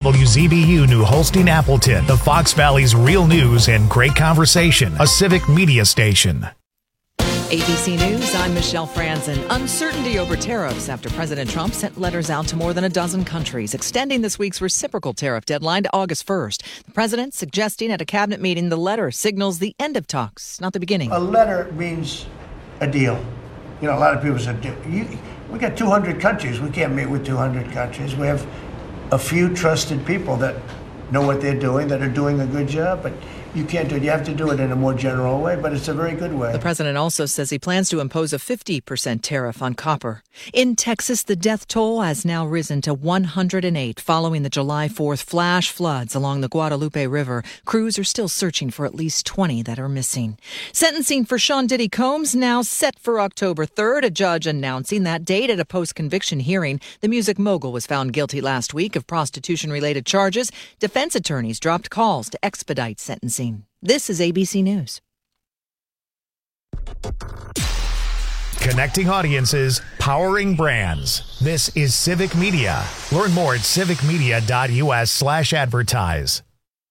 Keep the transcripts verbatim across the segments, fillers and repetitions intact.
W Z B U New Holstein Appleton, the Fox Valley's real news and great conversation, a civic media station. A B C News, I'm Michelle Franzen. Uncertainty over tariffs after President Trump sent letters out to more than a dozen countries, extending this week's reciprocal tariff deadline to August first. The president suggesting at a cabinet meeting the letter signals the end of talks, not the beginning. A letter means a deal. You know, a lot of people said, you, we got two hundred countries. We can't meet with two hundred countries. We have a few trusted people that know what they're doing, that are doing a good job, but you can't do it. You have to do it in a more general way, but it's a very good way. The president also says he plans to impose a fifty percent tariff on copper. In Texas, the death toll has now risen to one hundred eight following the July fourth flash floods along the Guadalupe River. Crews are still searching for at least twenty that are missing. Sentencing for Sean Diddy Combs now set for October third, a judge announcing that date at a post-conviction hearing. The music mogul was found guilty last week of prostitution-related charges. Defense attorneys dropped calls to expedite sentencing. This is A B C News. Connecting audiences, powering brands. This is Civic Media. Learn more at civicmedia.us slash advertise.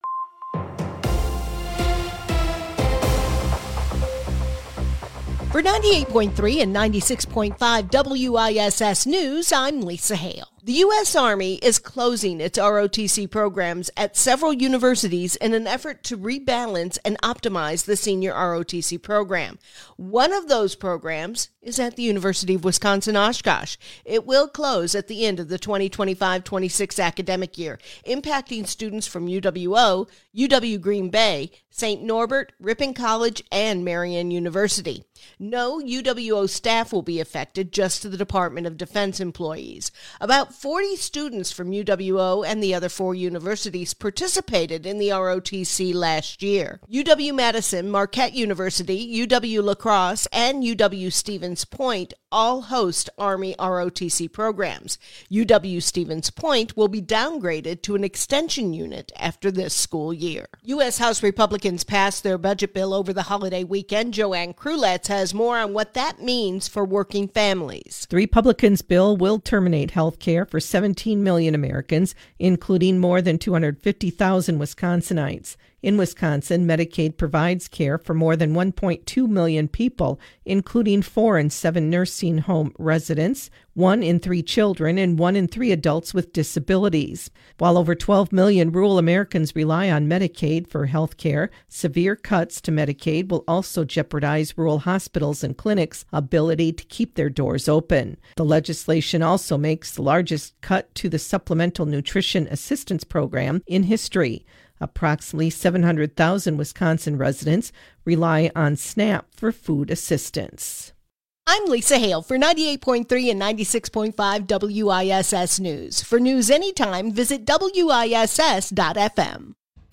For ninety-eight point three and ninety-six point five W I S S News, I'm Lisa Hale. The U S Army is closing its R O T C programs at several universities in an effort to rebalance and optimize the senior R O T C program. One of those programs is at the University of Wisconsin-Oshkosh. It will close at the end of the twenty twenty-five twenty-six academic year, impacting students from U W O, U W-Green Bay, Saint Norbert, Ripon College, and Marian University. No U W O staff will be affected, just the Department of Defense employees. About forty students from U W O and the other four universities participated in the R O T C last year. U W-Madison, Marquette University, U W-La Crosse, and U W-Stevens Point all host Army R O T C programs. U W-Stevens Point will be downgraded to an extension unit after this school year. U S House Republicans passed their budget bill over the holiday weekend. Joanne Krulets has more on what that means for working families. The Republicans' bill will terminate health care for seventeen million Americans, including more than two hundred fifty thousand Wisconsinites. In Wisconsin, Medicaid provides care for more than one point two million people, including four in seven nursing home residents, one in three children, and one in three adults with disabilities. While over twelve million rural Americans rely on Medicaid for health care, severe cuts to Medicaid will also jeopardize rural hospitals and clinics' ability to keep their doors open. The legislation also makes the largest cut to the Supplemental Nutrition Assistance Program in history. Approximately seven hundred thousand Wisconsin residents rely on SNAP for food assistance. I'm Lisa Hale for ninety-eight point three and ninety-six point five W I S S News. For news anytime, visit W I S S dot F M.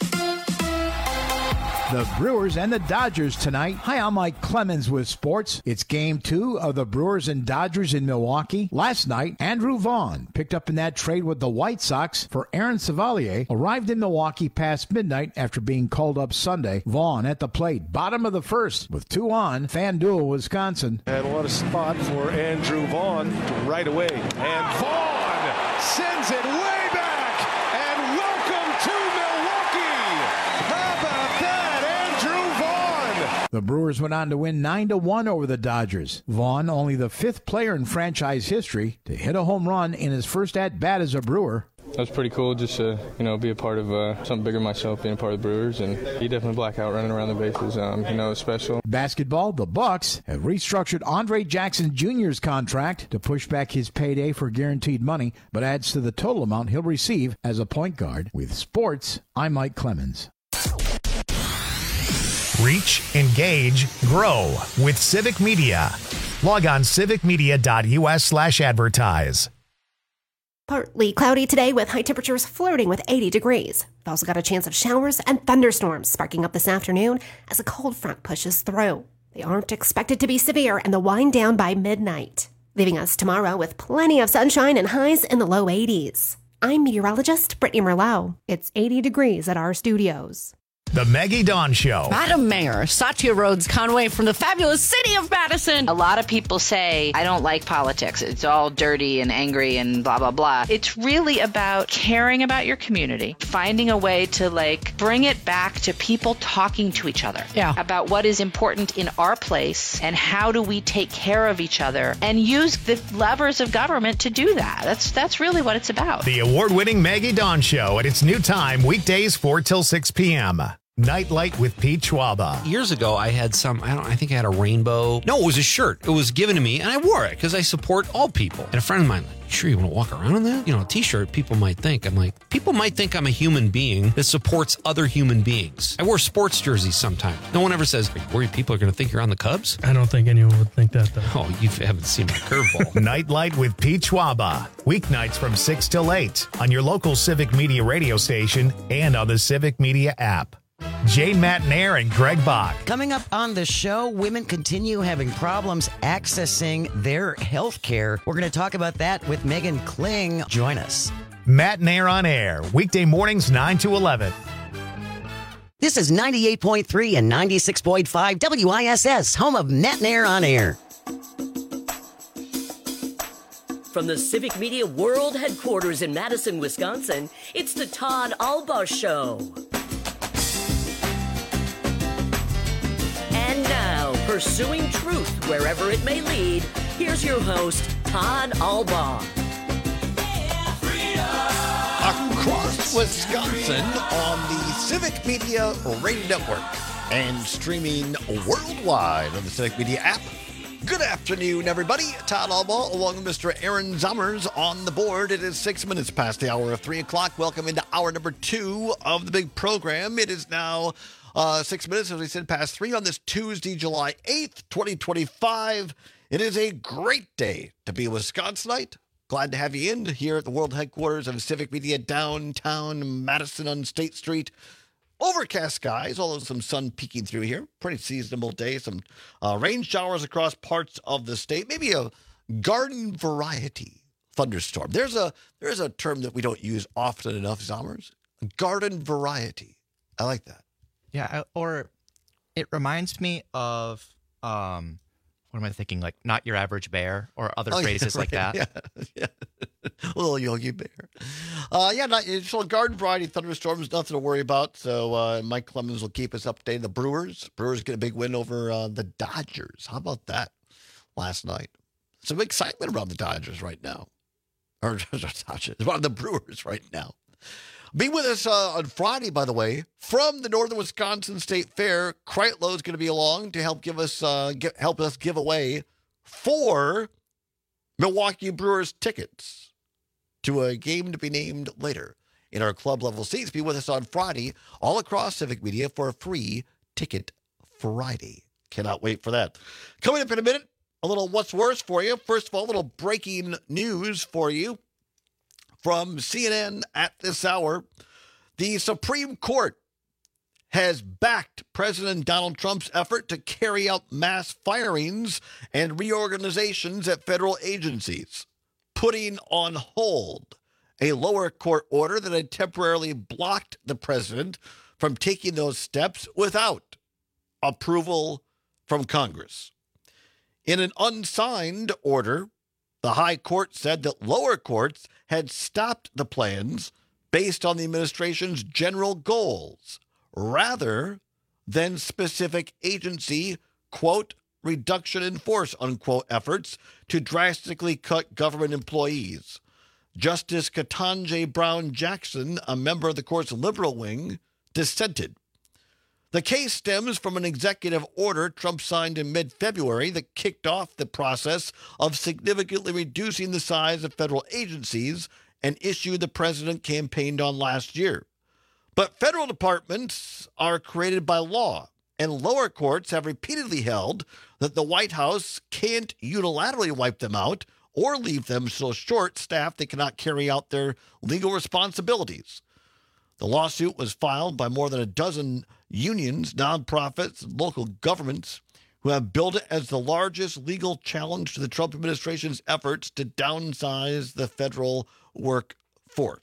The Brewers and the Dodgers tonight. Hi, I'm Mike Clemens with sports. It's game two of the Brewers and Dodgers in Milwaukee. Last night, Andrew Vaughn, picked up in that trade with the White Sox for Aaron Savalier, arrived in Milwaukee past midnight after being called up Sunday. Vaughn at the plate, bottom of the first, with two on, FanDuel, Wisconsin. And what a spot for Andrew Vaughn right away. And Vaughn sends it way back. And welcome to Milwaukee. How about that? The Brewers went on to win nine to one over the Dodgers. Vaughn, only the fifth player in franchise history to hit a home run in his first at-bat as a Brewer. That was pretty cool just to, you know, be a part of uh, something bigger myself, being a part of the Brewers, and he definitely black out running around the bases. Um, you know, it's special. Basketball, the Bucks have restructured Andre Jackson Junior's contract to push back his payday for guaranteed money, but adds to the total amount he'll receive as a point guard. With sports, I'm Mike Clemens. Reach, engage, grow with Civic Media. Log on civicmedia.us slash advertise. Partly cloudy today with high temperatures flirting with eighty degrees. We've also got a chance of showers and thunderstorms sparking up this afternoon as a cold front pushes through. They aren't expected to be severe and they'll wind down by midnight, leaving us tomorrow with plenty of sunshine and highs in the low eighties. I'm meteorologist Brittany Merlot. It's eighty degrees at our studios. The Maggie Dawn Show. Madam Mayor, Satya Rhodes Conway from the fabulous city of Madison. A lot of people say, I don't like politics. It's all dirty and angry and blah, blah, blah. It's really about caring about your community, finding a way to like bring it back to people talking to each other yeah. about what is important in our place and how do we take care of each other and use the levers of government to do that. That's, that's really what it's about. The award-winning Maggie Dawn Show at its new time, weekdays four till six p.m. Nightlight with Pete Schwaba. Years ago, I had some, I don't I think I had a rainbow. No, it was a shirt. It was given to me, and I wore it because I support all people. And a friend of mine, like, you sure you want to walk around in that? You know, a t-shirt, people might think. I'm like, people might think I'm a human being that supports other human beings. I wear sports jerseys sometimes. No one ever says, are you worried people are going to think you're on the Cubs? I don't think anyone would think that, though. Oh, you haven't seen my curveball. Nightlight with Pete Schwaba. Weeknights from six till eight on your local Civic Media radio station and on the Civic Media app. Jane Matnair and Greg Bach. Coming up on the show, women continue having problems accessing their health care. We're going to talk about that with Megan Kling. Join us. Matnair on air, weekday mornings nine to eleven. This is ninety-eight point three and ninety-six point five W I S S, home of Matnair on air. From the Civic Media World Headquarters in Madison, Wisconsin, it's the Todd Alba Show. And now, pursuing truth wherever it may lead, here's your host, Todd Alba. Across Wisconsin on the Civic Media Radio Network and streaming worldwide on the Civic Media app. Good afternoon, everybody. Todd Alba along with Mister Aaron Zommers on the board. It is six minutes past the hour of three o'clock. Welcome into hour number two of the big program. It is now Uh, six minutes, as we said, past three on this Tuesday, July eighth, twenty twenty-five. It is a great day to be a Wisconsinite. Glad to have you in here at the world headquarters of Civic Media downtown Madison on State Street. Overcast skies, although some sun peeking through here. Pretty seasonable day. Some uh, rain showers across parts of the state. Maybe a garden variety thunderstorm. There's a there's a term that we don't use often enough, Zommers. Garden variety. I like that. Yeah, or it reminds me of, um, what am I thinking? Like, not your average bear or other oh, phrases yeah, right. like that. Yeah, yeah. Little Yogi Bear. Uh, yeah, not, so garden variety thunderstorms, nothing to worry about. So uh, Mike Clemens will keep us updated. The Brewers. Brewers get a big win over uh, the Dodgers. How about that last night? Some excitement around the Dodgers right now. Or Dodgers, around the Brewers right now. Be with us uh, on Friday, by the way, from the Northern Wisconsin State Fair. Kreitlow is going to be along to help give us uh, get, help us give away four Milwaukee Brewers tickets to a game to be named later in our club level seats. Be with us on Friday, all across Civic Media for a free Ticket Friday. Cannot wait for that. Coming up in a minute, a little what's worse for you. First of all, a little breaking news for you. From C N N at this hour, the Supreme Court has backed President Donald Trump's effort to carry out mass firings and reorganizations at federal agencies, putting on hold a lower court order that had temporarily blocked the president from taking those steps without approval from Congress. In an unsigned order, the high court said that lower courts had stopped the plans based on the administration's general goals, rather than specific agency, quote, reduction in force, unquote, efforts to drastically cut government employees. Justice Ketanji Brown Jackson, a member of the court's liberal wing, dissented. The case stems from an executive order Trump signed in mid-February that kicked off the process of significantly reducing the size of federal agencies, an issue the president campaigned on last year. But federal departments are created by law, and lower courts have repeatedly held that the White House can't unilaterally wipe them out or leave them so short-staffed they cannot carry out their legal responsibilities. The lawsuit was filed by more than a dozen unions, nonprofits, and local governments who have billed it as the largest legal challenge to the Trump administration's efforts to downsize the federal workforce.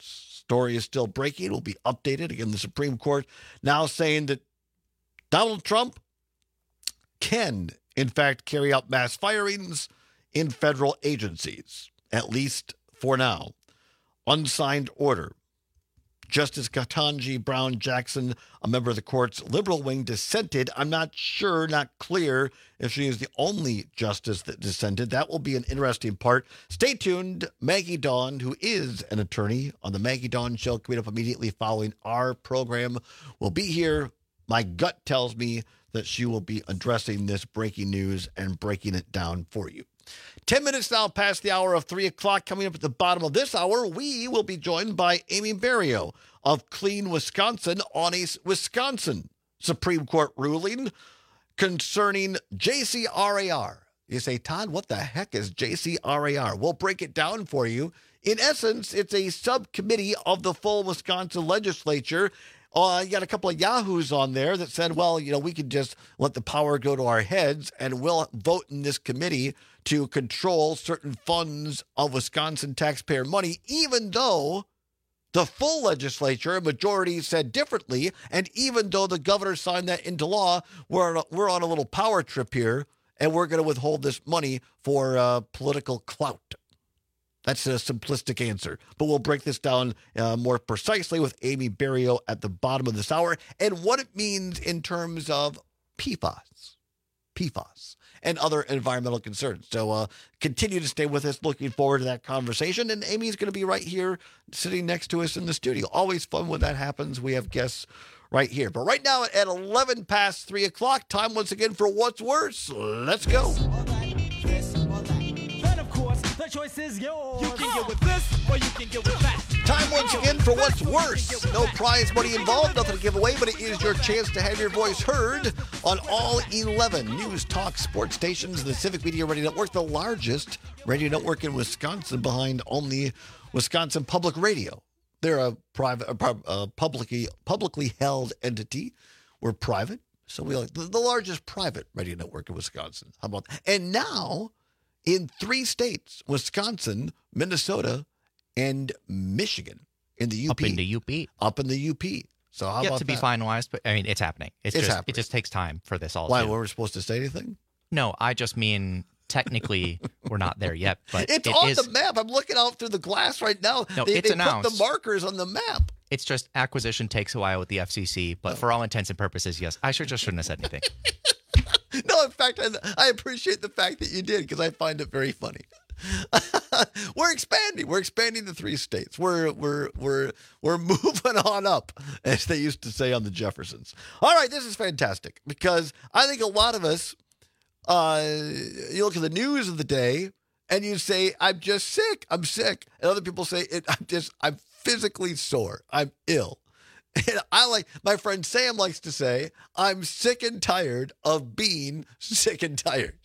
Story is still breaking. It will be updated. Again, the Supreme Court now saying that Donald Trump can, in fact, carry out mass firings in federal agencies, at least for now. Unsigned order. Justice Ketanji Brown Jackson, a member of the court's liberal wing, dissented. I'm not sure, not clear if she is the only justice that dissented. That will be an interesting part. Stay tuned. Maggie Dawn, who is an attorney on the Maggie Dawn Show, coming up immediately following our program, will be here. My gut tells me that she will be addressing this breaking news and breaking it down for you. Ten minutes now past the hour of three o'clock. Coming up at the bottom of this hour, we will be joined by Amy Barrio of Clean Wisconsin on a Wisconsin Supreme Court ruling concerning J C R A R. You say, Todd, what the heck is J C R A R? We'll break it down for you. In essence, it's a subcommittee of the full Wisconsin legislature. Uh, you got a couple of yahoos on there that said, well, you know, we could just let the power go to our heads and we'll vote in this committee to control certain funds of Wisconsin taxpayer money, even though the full legislature, a majority, said differently. And even though the governor signed that into law, we're on a, we're on a little power trip here and we're going to withhold this money for uh, political clout. That's a simplistic answer, but we'll break this down uh, more precisely with Amy Barrio at the bottom of this hour and what it means in terms of P FAS, P FAS, and other environmental concerns. So uh, continue to stay with us. Looking forward to that conversation. And Amy's going to be right here sitting next to us in the studio. Always fun when that happens. We have guests right here. But right now at eleven past three o'clock, time once again for What's Worse. Let's go. The choice is yours. You can get with this or you can get with that. Time once again for What's Worse. No prize money involved, nothing to give away, but it is your chance to have your voice heard on all eleven news, talk, sports stations in the Civic Media Radio Network, the largest radio network in Wisconsin behind only Wisconsin Public Radio. They're a private, a, a publicly publicly held entity. We're private, so we like the, the largest private radio network in Wisconsin. How about that? And now, in three states, Wisconsin, Minnesota, and Michigan, in the U P. Up in the U P. Up in the U P. So how Yet about to be that? finalized, but I mean, it's happening. It's, It's just, happening. It just takes time for this all Why, to... were we supposed to say anything? No, I just mean technically we're not there yet, but It's it on is, the map. I'm looking out through the glass right now. No, they, it's they announced. put the markers on the map. It's just acquisition takes a while with the F C C, but for all intents and purposes, yes. I should just shouldn't have said anything. No, in fact, I, I appreciate the fact that you did because I find it very funny. We're expanding. We're expanding the three states. We're we're we're we're moving on up, as they used to say on the Jeffersons. All right, this is fantastic because I think a lot of us, uh, you look at the news of the day and you say, "I'm just sick. I'm sick," and other people say, it, "I'm just I'm physically sore. I'm ill." And I like, my friend Sam likes to say, I'm sick and tired of being sick and tired.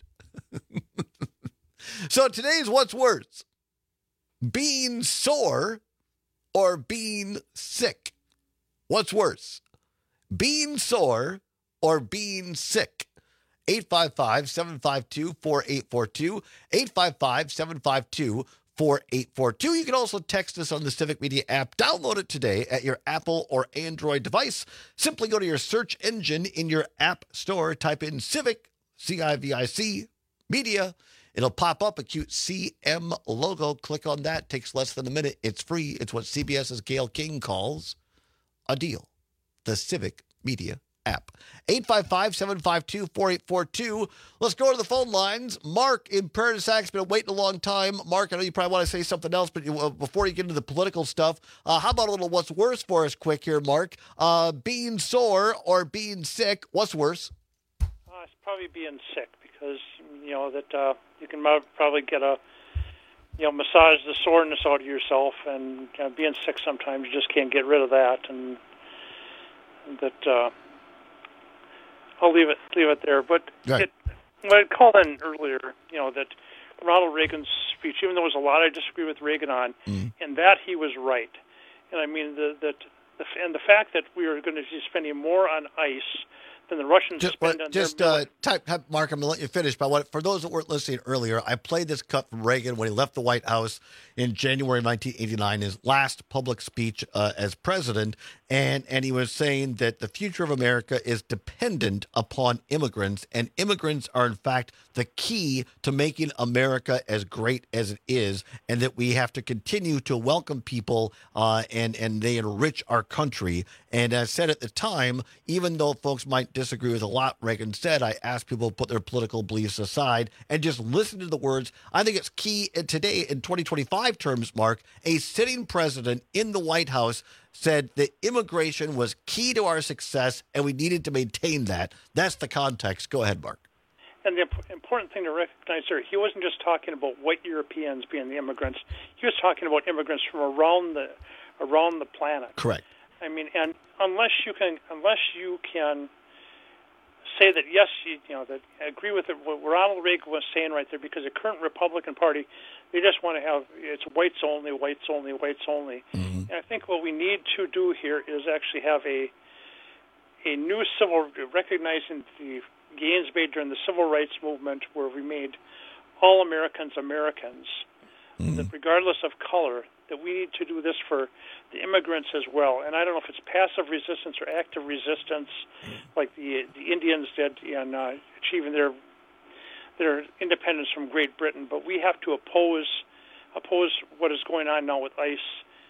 So today's What's Worse? Being sore or being sick? What's worse? Being sore or being sick? eight five five, seven five two, four eight four two, eight five five, seven five two, four eight four two. You can also text us on the Civic Media app. Download it today at your Apple or Android device. Simply go to your search engine in your app store, type in Civic, C I V I C, Media. It'll pop up a cute C M logo. Click on that. Takes less than a minute. It's free. It's what CBS's Gail King calls a deal. The Civic Media app. eight five five, seven five two, four eight four two. Let's go to the phone lines. Mark in Prairie du Sac's been waiting a long time. Mark, I know you probably want to say something else, but you, uh, before you get into the political stuff, uh, how about a little What's Worse for us quick here, Mark? Uh, being sore or being sick, what's worse? Uh, it's probably being sick because, you know, that uh, you can mo- probably get a, you know, massage the soreness out of yourself, and you know, being sick sometimes you just can't get rid of that, and that uh, I'll leave it leave it there. But right. it, when I called in earlier, you know, that Ronald Reagan's speech, even though there was a lot I disagree with Reagan on, mm. and that he was right, and I mean the, that the and the fact that we are going to be spending more on ICE than the Russians Just, spend what, on just their uh, type, type, Mark, I'm going to let you finish. But what, for those that weren't listening earlier, I played this cut from Reagan when he left the White House in January nineteen eighty-nine, his last public speech uh, as president. And, and he was saying that the future of America is dependent upon immigrants, and immigrants are, in fact, the key to making America as great as it is, and that we have to continue to welcome people uh, and, and they enrich our country. And as I said at the time, even though folks might disagree with a lot Reagan said, I asked people to put their political beliefs aside and just listen to the words. I think it's key today in twenty twenty-five terms, Mark. A sitting president in the White House said that immigration was key to our success and we needed to maintain that. That's the context. Go ahead, Mark. And the imp- important thing to recognize here, he wasn't just talking about white Europeans being the immigrants. He was talking about immigrants from around the around the planet. Correct. I mean, and unless you can, unless you can say that yes, you, you know, that I agree with it, what Ronald Reagan was saying right there, because the current Republican Party, they just want to have it's whites only, whites only, whites only. Mm-hmm. And I think what we need to do here is actually have a a new civil, recognizing the gains made during the civil rights movement, where we made all Americans Americans, mm-hmm. that regardless of color, that we need to do this for the immigrants as well. And I don't know if it's passive resistance or active resistance, like the the Indians did in uh, achieving their their independence from Great Britain. But we have to oppose oppose what is going on now with ICE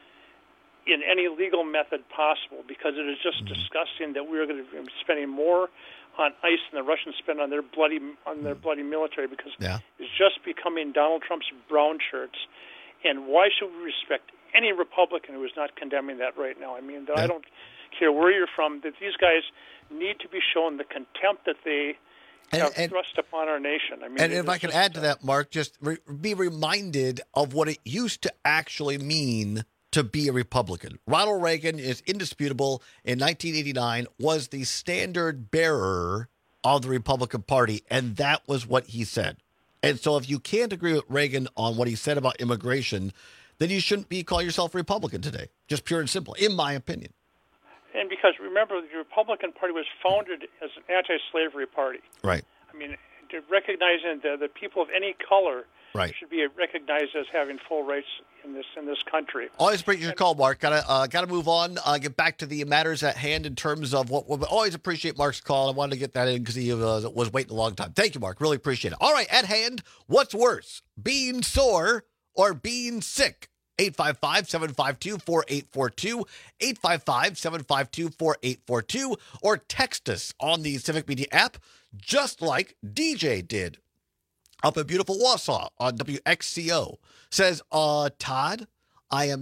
in any legal method possible, because it is just mm-hmm. disgusting that we're going to be spending more on ICE than the Russians spend on their bloody on their bloody military, because yeah. it's just becoming Donald Trump's brown shirts. And why should we respect any Republican who is not condemning that right now? I mean, yeah. I don't care where you're from, that these guys need to be shown the contempt that they and, have and, thrust upon our nation. I mean, and if I can add to that, Mark, just re- be reminded of what it used to actually mean to be a Republican. Ronald Reagan is indisputable. In nineteen eighty-nine, was the standard bearer of the Republican Party, and that was what he said. And so if you can't agree with Reagan on what he said about immigration, then you shouldn't be calling yourself a Republican today. Just pure and simple, in my opinion. And because, remember, the Republican Party was founded as an anti-slavery party. Right. I mean, recognizing that the people of any color right. should be recognized as having full rights in this in this country. Always appreciate your call, Mark. Gotta uh, gotta move on. Uh, get back to the matters at hand in terms of what. what always appreciate Mark's call. I wanted to get that in because he uh, was waiting a long time. Thank you, Mark. Really appreciate it. All right, at hand, what's worse, being sore or being sick? eight five five, seven five two, four eight four two, eight five five, seven five two, four eight four two, or text us on the Civic Media app, just like D J did up in beautiful Wausau on W X C O. Says, uh, Todd, I am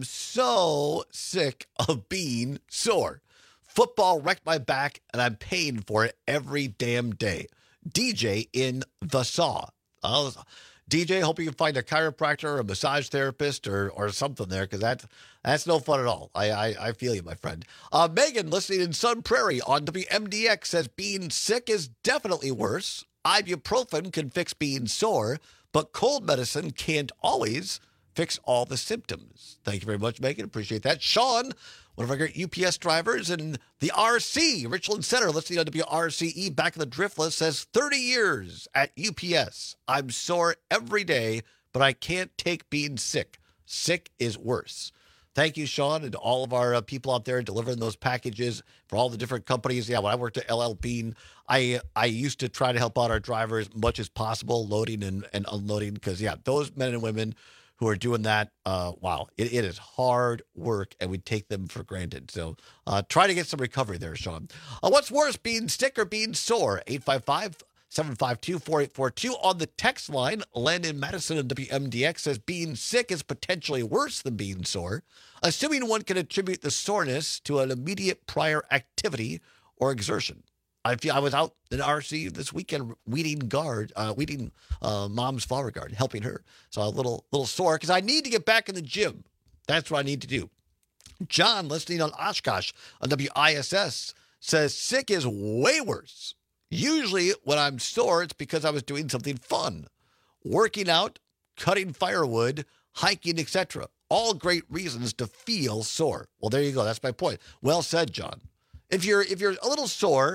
so sick of being sore. Football wrecked my back, and I'm paying for it every damn day. D J in the Saw. Uh, D J, hope you can find a chiropractor or a massage therapist or or something there, because that, that's no fun at all. I, I, I feel you, my friend. Uh, Megan, listening in Sun Prairie on W M D X, says being sick is definitely worse. Ibuprofen can fix being sore, but cold medicine can't always fix all the symptoms. Thank you very much, Megan. Appreciate that. Sean, one of our great U P S drivers in the R C, Richland Center, listening on W R C E, back in the drift list, says thirty years at U P S. I'm sore every day, but I can't take being sick. Sick is worse. Thank you, Sean, and to all of our uh, people out there delivering those packages for all the different companies. Yeah, when I worked at L L Bean, I I used to try to help out our drivers as much as possible, loading and, and unloading, because, yeah, those men and women who are doing that, uh, wow, it, it is hard work, and we take them for granted. So uh, try to get some recovery there, Sean. Uh, what's worse, being sick or being sore? eight five five, seven five two, four eight four two. On the text line, Landon Madison and W M D X says being sick is potentially worse than being sore, assuming one can attribute the soreness to an immediate prior activity or exertion. I feel I was out in R C this weekend weeding guard, uh, weeding uh, mom's flower garden, helping her. So a little little sore because I need to get back in the gym. That's what I need to do. John, listening on Oshkosh on W I S S, says sick is way worse. Usually when I'm sore, it's because I was doing something fun. Working out, cutting firewood, hiking, et cetera. All great reasons to feel sore. Well, there you go. That's my point. Well said, John. If you're if you're a little sore,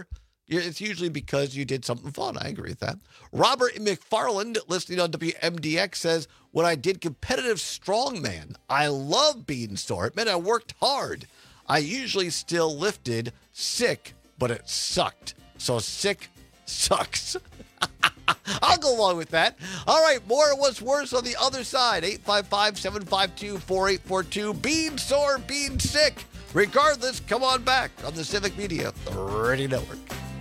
it's usually because you did something fun. I agree with that. Robert McFarland, listening on W M D X, says, when I did competitive strongman, I love being sore. It meant I worked hard. I usually still lifted sick, but it sucked. So sick sucks. I'll go along with that. All right, more of what's worse on the other side. eight five five, seven five two, four eight four two. Being sore, being sick. Regardless, come on back on the Civic Media Radio Network.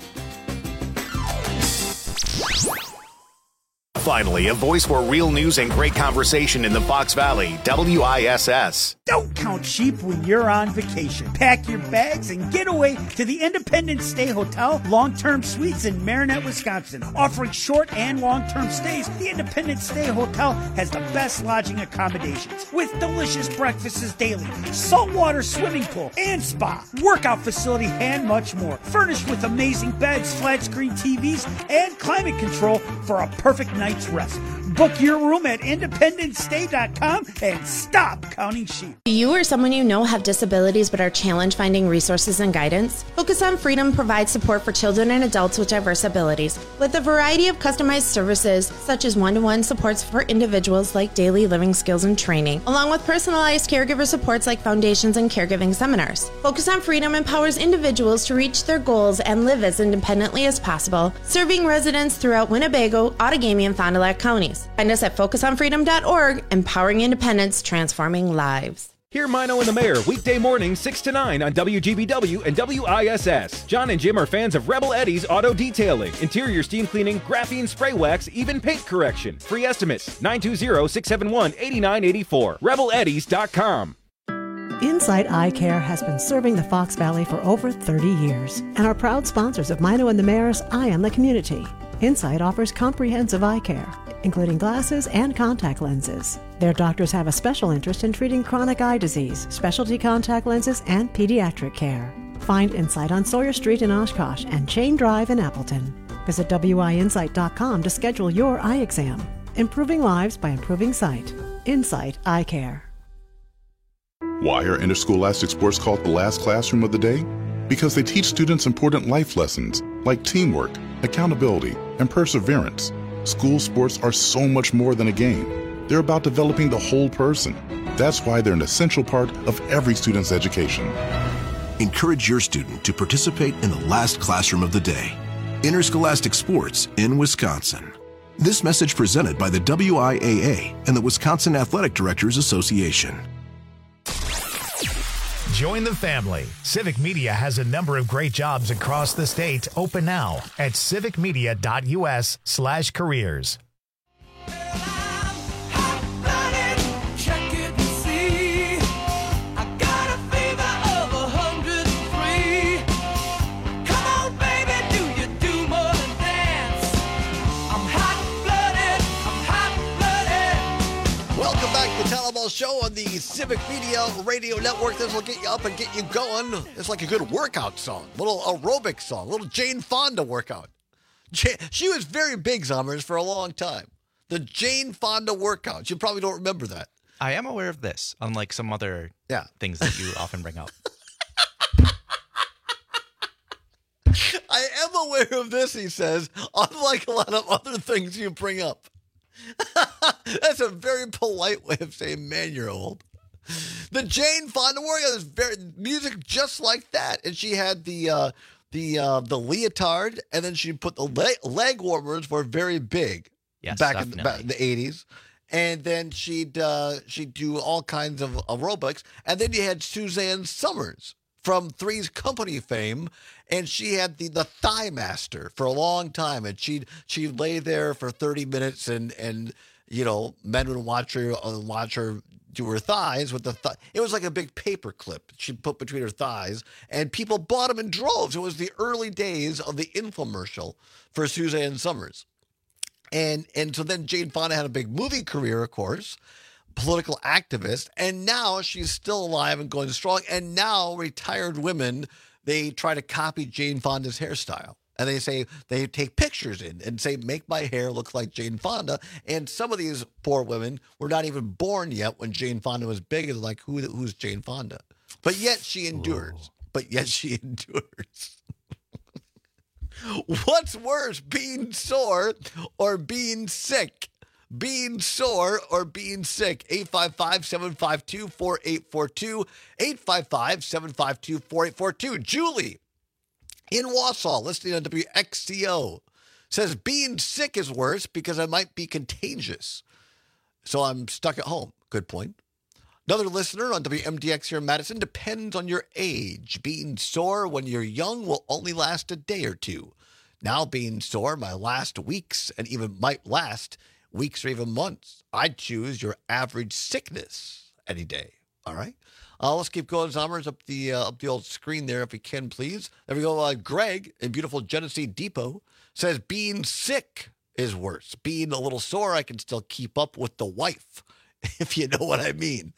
Finally, a voice for real news and great conversation in the Fox Valley, W I S S. Don't count sheep when you're on vacation. Pack your bags and get away to the Independence Stay Hotel Long-Term Suites in Marinette, Wisconsin. Offering short and long-term stays, the Independence Stay Hotel has the best lodging accommodations with delicious breakfasts daily, saltwater swimming pool and spa, workout facility, and much more. Furnished with amazing beds, flat screen T Vs, and climate control for a perfect night's rest. Book your room at independence stay dot com and stop counting sheep. Do you or someone you know have disabilities but are challenged finding resources and guidance? Focus on Freedom provides support for children and adults with diverse abilities. With a variety of customized services, such as one-to-one supports for individuals like daily living skills and training, along with personalized caregiver supports like foundations and caregiving seminars. Focus on Freedom empowers individuals to reach their goals and live as independently as possible, serving residents throughout Winnebago, Outagamie, and Fond du Lac counties. Find us at focus on freedom dot org, empowering independence, transforming lives. Hear Mino and the Mayor weekday mornings six to nine on W G B W and W I S S. John and Jim are fans of Rebel Eddie's Auto Detailing, interior steam cleaning, graphene spray wax, even paint correction. Free estimates nine two zero, six seven one, eight nine eight four. rebel eddies dot com. Insight Eye Care has been serving the Fox Valley for over thirty years and are proud sponsors of Mino and the Mayor's Eye on the Community. Insight offers comprehensive eye care, including glasses and contact lenses. Their doctors have a special interest in treating chronic eye disease, specialty contact lenses, and pediatric care. Find Insight on Sawyer Street in Oshkosh and Chain Drive in Appleton. Visit W I insight dot com to schedule your eye exam. Improving lives by improving sight. Insight Eye Care. Why are interscholastic sports called the last classroom of the day? Because they teach students important life lessons like teamwork, accountability, and perseverance. School sports are so much more than a game. They're about developing the whole person. That's why they're an essential part of every student's education. Encourage your student to participate in the last classroom of the day. Interscholastic sports in Wisconsin. This message presented by the W I A A and the Wisconsin Athletic Directors Association. Join the family. Civic Media has a number of great jobs across the state open now at civic media dot U S slash careers. Show on the Civic Media Radio Network. This will get you up and get you going. It's like a good workout song, little aerobic song, little Jane Fonda workout. Jane, she was very big, Zommers, for a long time. The Jane Fonda workout. You probably don't remember that. I am aware of this, unlike some other yeah. things that you often bring up. I am aware of this, he says, unlike a lot of other things you bring up. That's a very polite way of saying, man, you're old. The Jane Fonda workout is very music just like that, and she had the uh, the uh, the leotard, and then she put the leg, leg warmers were very big yes, back definitely. in the, back in the eighties, and then she'd uh, she'd do all kinds of aerobics, and then you had Suzanne Summers from Three's Company fame, and she had the, the Thigh Master for a long time, and she'd she'd lay there for thirty minutes, and and you know men would watch her uh, watch her do her thighs with the th- it was like a big paper clip she'd put between her thighs, and people bought them in droves. It was the early days of the infomercial for Suzanne Summers, and and so then Jane Fonda had a big movie career, of course. Political activist, and now she's still alive and going strong, and now retired women, they try to copy Jane Fonda's hairstyle, and they say they take pictures in and say, make my hair look like Jane Fonda, and some of these poor women were not even born yet when Jane Fonda was big, and like, who who's Jane Fonda? But yet she endures. But yet she endures. What's worse, being sore or being sick? Being sore or being sick? eight five five, seven five two, four eight four two. eight five five, seven five two, four eight four two. Julie in Wausau, listening on W X C O, says being sick is worse because I might be contagious. So I'm stuck at home. Good point. Another listener on W M D X here in Madison, depends on your age. Being sore when you're young will only last a day or two. Now being sore my last weeks and even might last weeks or even months. I'd choose your average sickness any day. All right. Uh, let's keep going, Zombers, up the uh, up the old screen there if we can, please. There we go. Uh, Greg in beautiful Genesee Depot says being sick is worse. Being a little sore, I can still keep up with the wife, if you know what I mean.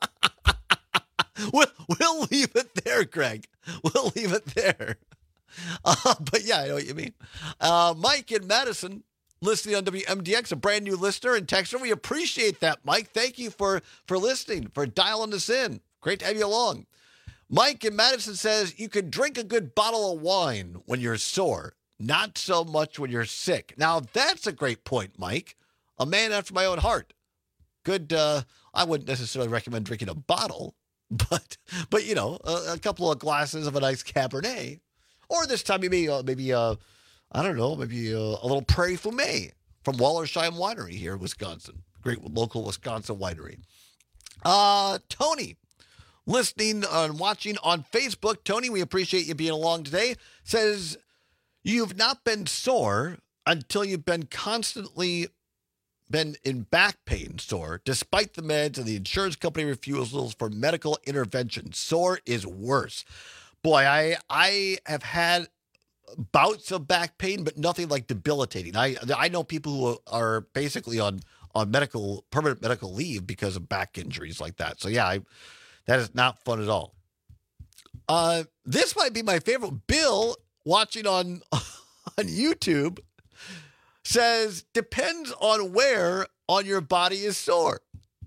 we'll, we'll leave it there, Greg. We'll leave it there. Uh, but yeah, I know what you mean. Uh, Mike in Madison, listening on W M D X, a brand new listener and texter. We appreciate that, Mike. Thank you for, for listening, for dialing us in. Great to have you along. Mike in Madison says you can drink a good bottle of wine when you're sore, not so much when you're sick. Now, that's a great point, Mike. A man after my own heart. Good. Uh, I wouldn't necessarily recommend drinking a bottle, but, but you know, a, a couple of glasses of a nice Cabernet. Or this time, maybe, uh, maybe uh, I don't know, maybe uh, a little Prairie Fumé from Wallersheim Winery here in Wisconsin. Great local Wisconsin winery. Uh, Tony, listening and watching on Facebook. Tony, we appreciate you being along today. Says, you've not been sore until you've been constantly been in back pain sore, despite the meds and the insurance company refusals for medical intervention. Sore is worse. Boy, I I have had bouts of back pain, but nothing like debilitating. I I know people who are basically on, on medical permanent medical leave because of back injuries like that. So yeah, I, that is not fun at all. Uh, this might be my favorite. Bill, watching on on YouTube, says depends on where on your body is sore.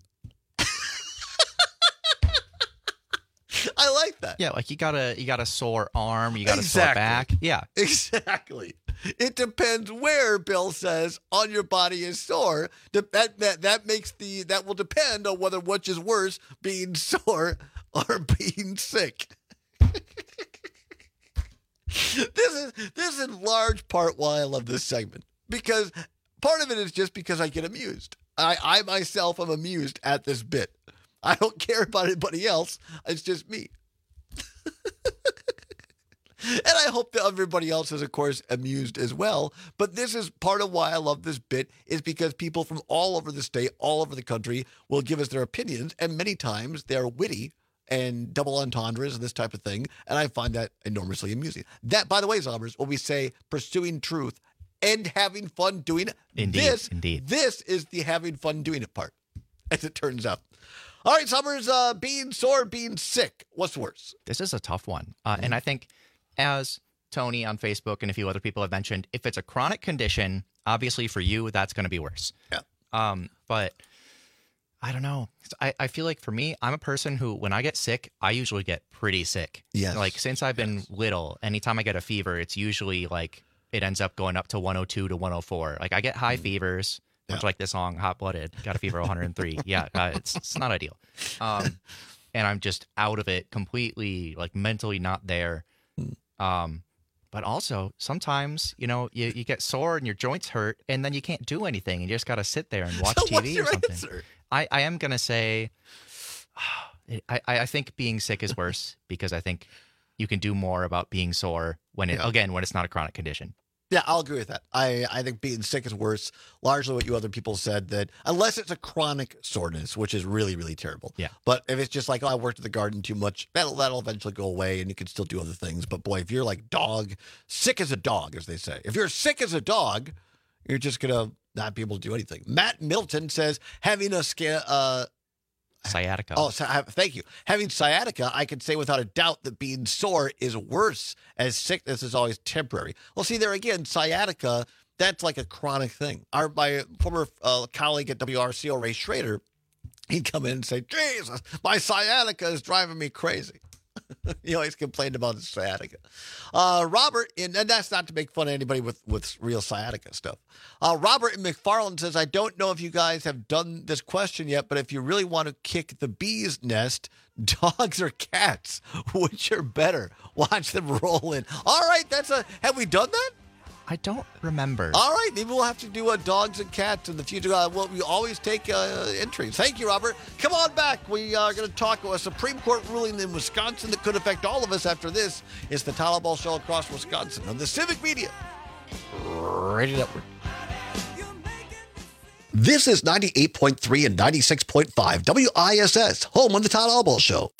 I like that. Yeah, like you got a you got a sore arm, you got exactly. a sore back. Yeah, exactly. It depends where, Bill says, on your body is sore. That that that makes the that will depend on whether which is worse, being sore or being sick. This is this is in large part why I love this segment, because part of it is just because I get amused. I I myself am amused at this bit. I don't care about anybody else. It's just me. And I hope that everybody else is, of course, amused as well. But this is part of why I love this bit, is because people from all over the state, all over the country, will give us their opinions. And many times they're witty and double entendres and this type of thing. And I find that enormously amusing. That, by the way, Zombers, when we say pursuing truth and having fun doing it, indeed, this, indeed. this is the having fun doing it part, as it turns out. All right, Summers, uh, being sore, being sick. What's worse? This is a tough one. Uh, mm-hmm. And I think, as Tony on Facebook and a few other people have mentioned, if it's a chronic condition, obviously for you, that's going to be worse. Yeah. Um, but I don't know. I, I feel like for me, I'm a person who, when I get sick, I usually get pretty sick. Yes. Like since I've been yes. little, anytime I get a fever, it's usually like it ends up going up to one oh two to one oh four. Like I get high mm-hmm. fevers. Much yeah. like this song, Hot Blooded, got a fever of one oh three. Yeah, uh, it's it's not ideal. Um, and I'm just out of it completely, like mentally not there. Um, but also, sometimes, you know, you, you get sore and your joints hurt, and then you can't do anything. And you just got to sit there and watch so T V what's your or something. Answer? I, I am going to say, I, I think being sick is worse because I think you can do more about being sore when it, yeah. again, when it's not a chronic condition. Yeah, I'll agree with that. I, I think being sick is worse, largely what you other people said, that unless it's a chronic soreness, which is really, really terrible. Yeah. But if it's just like, oh, I worked at the garden too much, that'll, that'll eventually go away and you can still do other things. But boy, if you're like dog, sick as a dog, as they say, if you're sick as a dog, you're just going to not be able to do anything. Matt Milton says having a sca- uh, sciatica. Oh, thank you. Having sciatica, I can say without a doubt that being sore is worse, as sickness is always temporary. Well, see, there again, sciatica, that's like a chronic thing. Our my former uh, colleague at W R C O, Ray Schrader, he'd come in and say, Jesus, my sciatica is driving me crazy. He always complained about his sciatica. Uh, Robert, and, and that's not to make fun of anybody with, with real sciatica stuff. Uh, Robert in McFarland says, I don't know if you guys have done this question yet, but if you really want to kick the bee's nest, dogs or cats, which are better? Watch them roll in. All right, that's a. Have we done that? I don't remember. All right, maybe we'll have to do uh, dogs and cats in the future. Uh, well, we always take uh, entries. Thank you, Robert. Come on back. We are going to talk about a Supreme Court ruling in Wisconsin that could affect all of us after this. It's the Tyler Ball Show across Wisconsin on the Civic Media Radio Network. This is ninety-eight point three and ninety-six point five W I S S, home on the Todd Albaugh Show.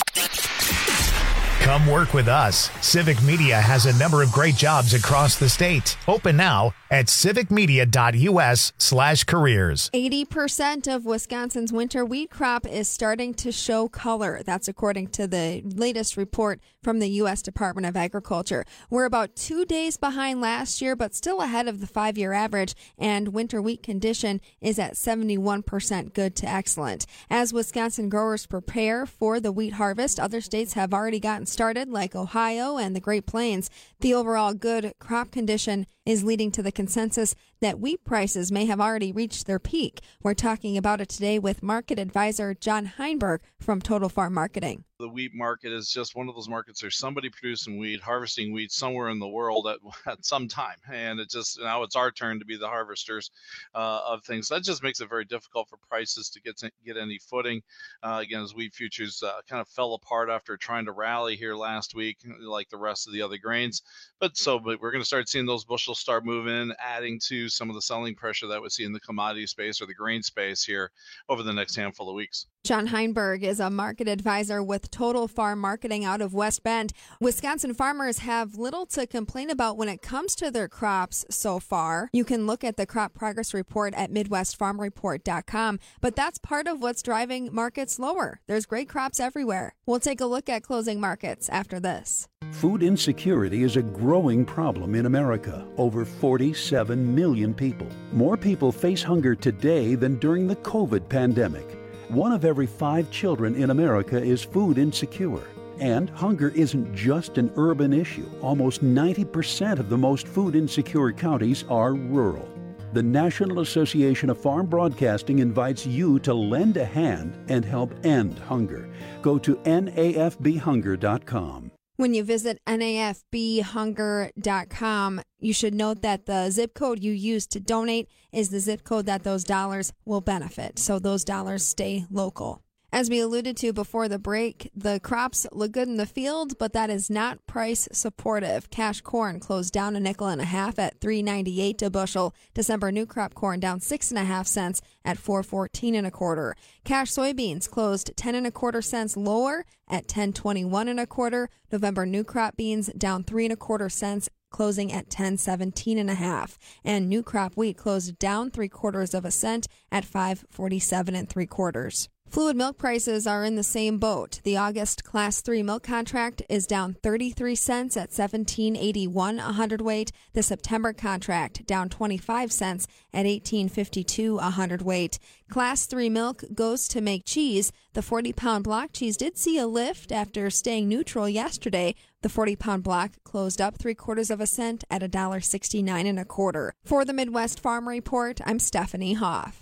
Come work with us. Civic Media has a number of great jobs across the state. Open now at civicmedia.us slash careers. eighty percent of Wisconsin's winter wheat crop is starting to show color. That's according to the latest report from the U S Department of Agriculture. We're about two days behind last year, but still ahead of the five-year average, and winter wheat condition is at seventy-one percent good to excellent. As Wisconsin growers prepare for the wheat harvest, other states have already gotten started, like Ohio and the Great Plains. The overall good crop condition is leading to the consensus that wheat prices may have already reached their peak. We're talking about it today with market advisor John Heinberg from Total Farm Marketing. The wheat market is just one of those markets. There's somebody producing wheat, harvesting wheat somewhere in the world at, at some time. And it just, now it's our turn to be the harvesters uh, of things. That just makes it very difficult for prices to get to get any footing. Uh, again, as wheat futures uh, kind of fell apart after trying to rally here last week, like the rest of the other grains. But so but we're going to start seeing those bushels start moving, adding to some of the selling pressure that we see in the commodity space or the grain space here over the next handful of weeks. John Heinberg is a market advisor with Total Farm Marketing out of West Bend. Wisconsin farmers have little to complain about when it comes to their crops so far. You can look at the crop progress report at midwest farm report dot com, but that's part of what's driving markets lower. There's great crops everywhere. We'll take a look at closing markets after this. Food insecurity is a growing problem in America. Over forty-seven million people. More people face hunger today than during the COVID pandemic. One of every five children in America is food insecure. And hunger isn't just an urban issue. Almost ninety percent of the most food insecure counties are rural. The National Association of Farm Broadcasting invites you to lend a hand and help end hunger. Go to N A F B hunger dot com. When you visit N A F B hunger dot com, you should note that the zip code you use to donate is the zip code that those dollars will benefit, so those dollars stay local. As we alluded to before the break, the crops look good in the field, but that is not price supportive. Cash corn closed down a nickel and a half at three ninety-eight a bushel. December new crop corn down six and a half cents at four fourteen and a quarter. Cash soybeans closed ten and a quarter cents lower at ten twenty-one and a quarter. November new crop beans down three and a quarter cents, closing at ten seventeen and a half. And new crop wheat closed down three quarters of a cent at five forty-seven and three quarters. Fluid milk prices are in the same boat. The August Class three milk contract is down thirty-three cents at seventeen eighty-one a hundredweight. The September contract down twenty-five cents at eighteen fifty-two a hundredweight. Class three milk goes to make cheese. The forty-pound block cheese did see a lift after staying neutral yesterday. The forty-pound block closed up three quarters of a cent at one dollar sixty-nine and a quarter. For the Midwest Farm Report, I'm Stephanie Hoff.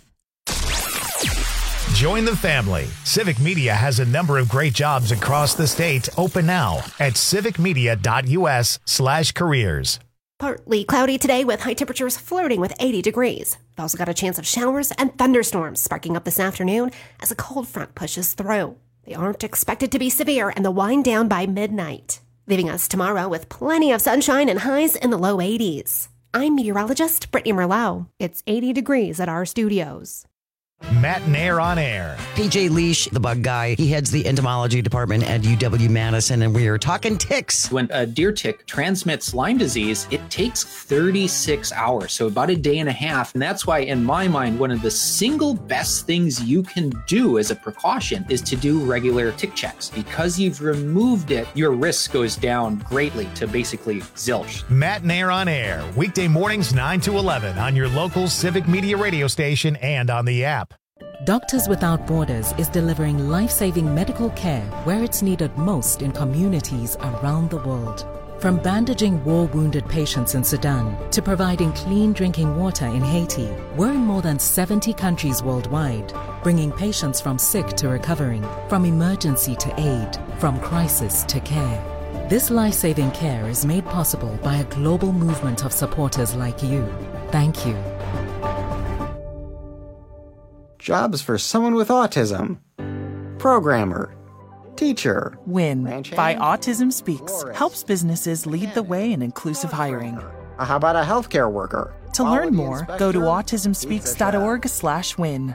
Join the family. Civic Media has a number of great jobs across the state. Open now at civicmedia.us slash careers. Partly cloudy today with high temperatures flirting with eighty degrees. We've also got a chance of showers and thunderstorms sparking up this afternoon as a cold front pushes through. They aren't expected to be severe and they'll wind down by midnight, leaving us tomorrow with plenty of sunshine and highs in the low eighties. I'm meteorologist Brittany Merlot. It's eighty degrees at our studios. Matt Nair on air. P J Leash, the bug guy, he heads the entomology department at U W Madison, and we are talking ticks. When a deer tick transmits Lyme disease, it takes thirty-six hours, so about a day and a half. And that's why, in my mind, one of the single best things you can do as a precaution is to do regular tick checks. Because you've removed it, your risk goes down greatly to basically zilch. Matt Nair on air, weekday mornings nine to eleven on your local Civic Media radio station and on the app. Doctors Without Borders is delivering life-saving medical care where it's needed most in communities around the world. From bandaging war-wounded patients in Sudan to providing clean drinking water in Haiti, we're in more than seventy countries worldwide, bringing patients from sick to recovering, from emergency to aid, from crisis to care. This life-saving care is made possible by a global movement of supporters like you. Thank you. Jobs for someone with autism. Programmer. Teacher. WIN by Autism Speaks helps businesses lead the way in inclusive hiring. How about a healthcare worker? To learn more, go to autism speaks dot org slash win.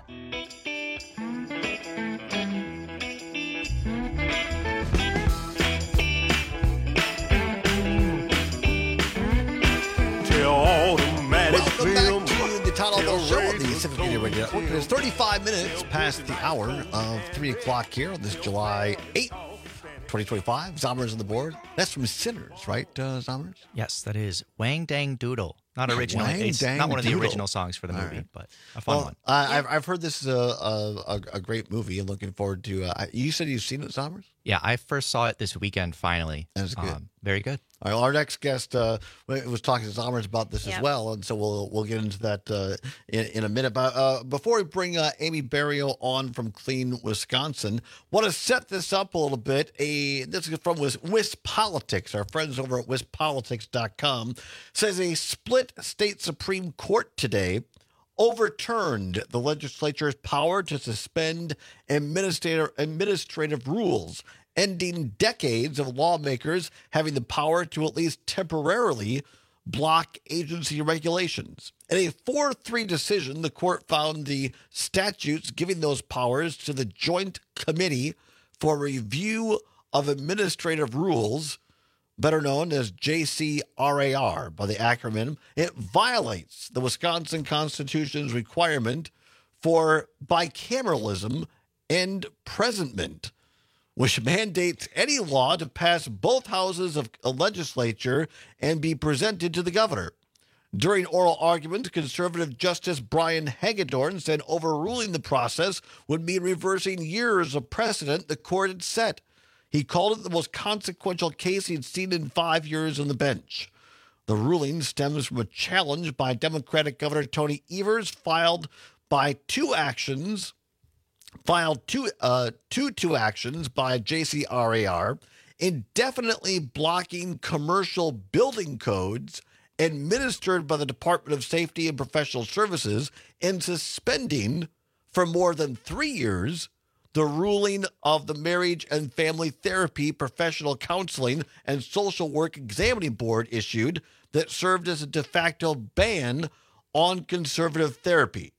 Welcome back to the Todd Albo Show on the Civic Media Radio Network. It is thirty-five minutes past the hour of three o'clock here on this July eighth, twenty twenty-five. Zommers on the board. That's from Sinners, right, uh, Zommers? Yes, that is Wang Dang Doodle. Not original. Wang It's Dang not one of the Doodle. original songs for the movie, right. but a fun Well, one. Uh, I've, I've heard this is a, a, a great movie. I'm looking forward to uh, You said you've seen it, Zommers? Yeah, I first saw it this weekend, finally. That was good. Um, very good. All right, well, our next guest uh, was talking to Zommers about this Yep. as well, and so we'll we'll get into that uh, in, in a minute. But uh, before we bring uh, Amy Barrio on from Clean, Wisconsin, want to set this up a little bit. A this is from Wis, Wis Politics. Our friends over at wis politics dot com says a split state Supreme Court today overturned the legislature's power to suspend administrative administrative rules, ending decades of lawmakers having the power to at least temporarily block agency regulations. In a four three decision, the court found the statutes giving those powers to the Joint Committee for Review of Administrative Rules, better known as J C R A R by the acronym, it violates the Wisconsin Constitution's requirement for bicameralism and presentment, which mandates any law to pass both houses of a legislature and be presented to the governor. During oral arguments, conservative Justice Brian Hagedorn said overruling the process would mean reversing years of precedent the court had set. He called it the most consequential case he'd seen in five years on the bench. The ruling stems from a challenge by Democratic Governor Tony Evers filed by two actions filed two, uh, two, two actions by J C R A R, indefinitely blocking commercial building codes administered by the Department of Safety and Professional Services and suspending for more than three years the ruling of the Marriage and Family Therapy Professional Counseling and Social Work Examining Board issued that served as a de facto ban on conservative therapy.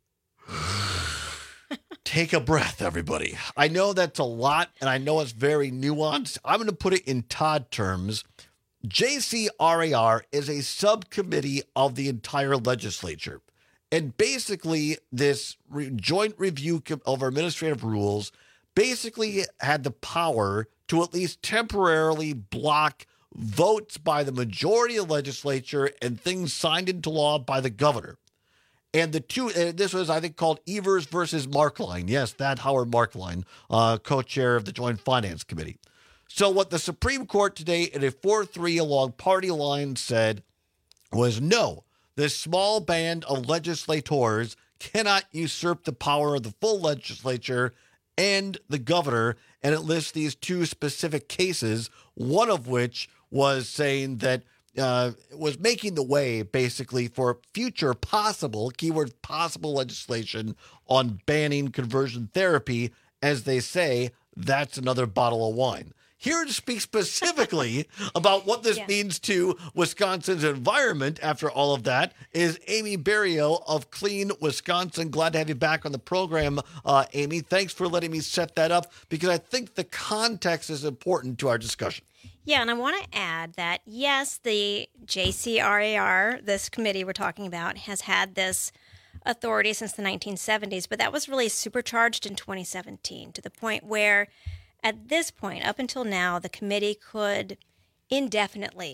Take a breath, everybody. I know that's a lot, and I know it's very nuanced. I'm going to put it in Todd terms. J C R A R is a subcommittee of the entire legislature. And basically, this re- joint review com- of administrative rules basically had the power to at least temporarily block votes by the majority of the legislature and things signed into law by the governor. And the two, uh, this was, I think, called Evers versus Markline. Yes, that Howard Markline, uh, co-chair of the Joint Finance Committee. So what the Supreme Court today, in a four three along party lines, said was no, this small band of legislators cannot usurp the power of the full legislature and the governor. And it lists these two specific cases, one of which was saying that Uh, was making the way basically for future possible, keyword possible legislation on banning conversion therapy. As they say, that's another bottle of wine. Here to speak specifically about what this Yeah. means to Wisconsin's environment after all of that is Amy Barrio of Clean Wisconsin. Glad to have you back on the program, uh, Amy. Thanks for letting me set that up because I think the context is important to our discussion. Yeah, and I want to add that, yes, the J C R A R, this committee we're talking about, has had this authority since the nineteen seventies, but that was really supercharged in twenty seventeen to the point where, at this point, up until now, the committee could indefinitely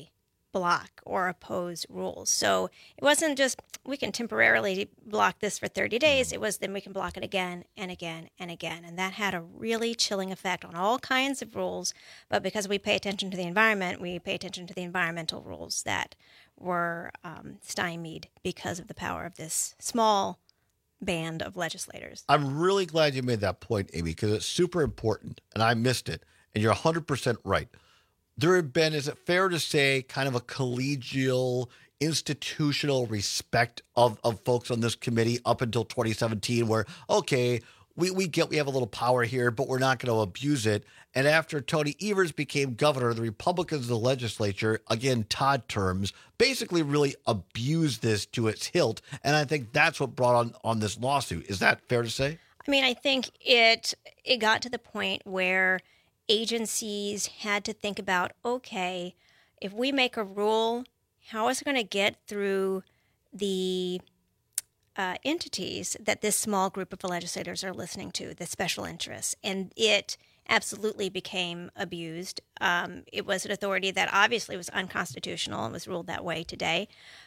block or oppose rules. So it wasn't just we can temporarily block this for thirty days. It was then we can block it again and again and again. And that had a really chilling effect on all kinds of rules. But because we pay attention to the environment, we pay attention to the environmental rules that were um, stymied because of the power of this small band of legislators. I'm really glad you made that point, Amy, because it's super important, and I missed it. And you're one hundred percent right. There had been, is it fair to say, kind of a collegial, institutional respect of, of folks on this committee up until twenty seventeen where, okay, we, we get we have a little power here, but we're not going to abuse it. And after Tony Evers became governor, the Republicans in the legislature, again, Todd terms, basically really abused this to its hilt. And I think that's what brought on, on this lawsuit. Is that fair to say? I mean, I think it it got to the point where agencies had to think about, okay, if we make a rule, how is it going to get through the uh, entities that this small group of legislators are listening to, the special interests? And it absolutely became abused. Um, it was an authority that obviously was unconstitutional and was ruled that way today.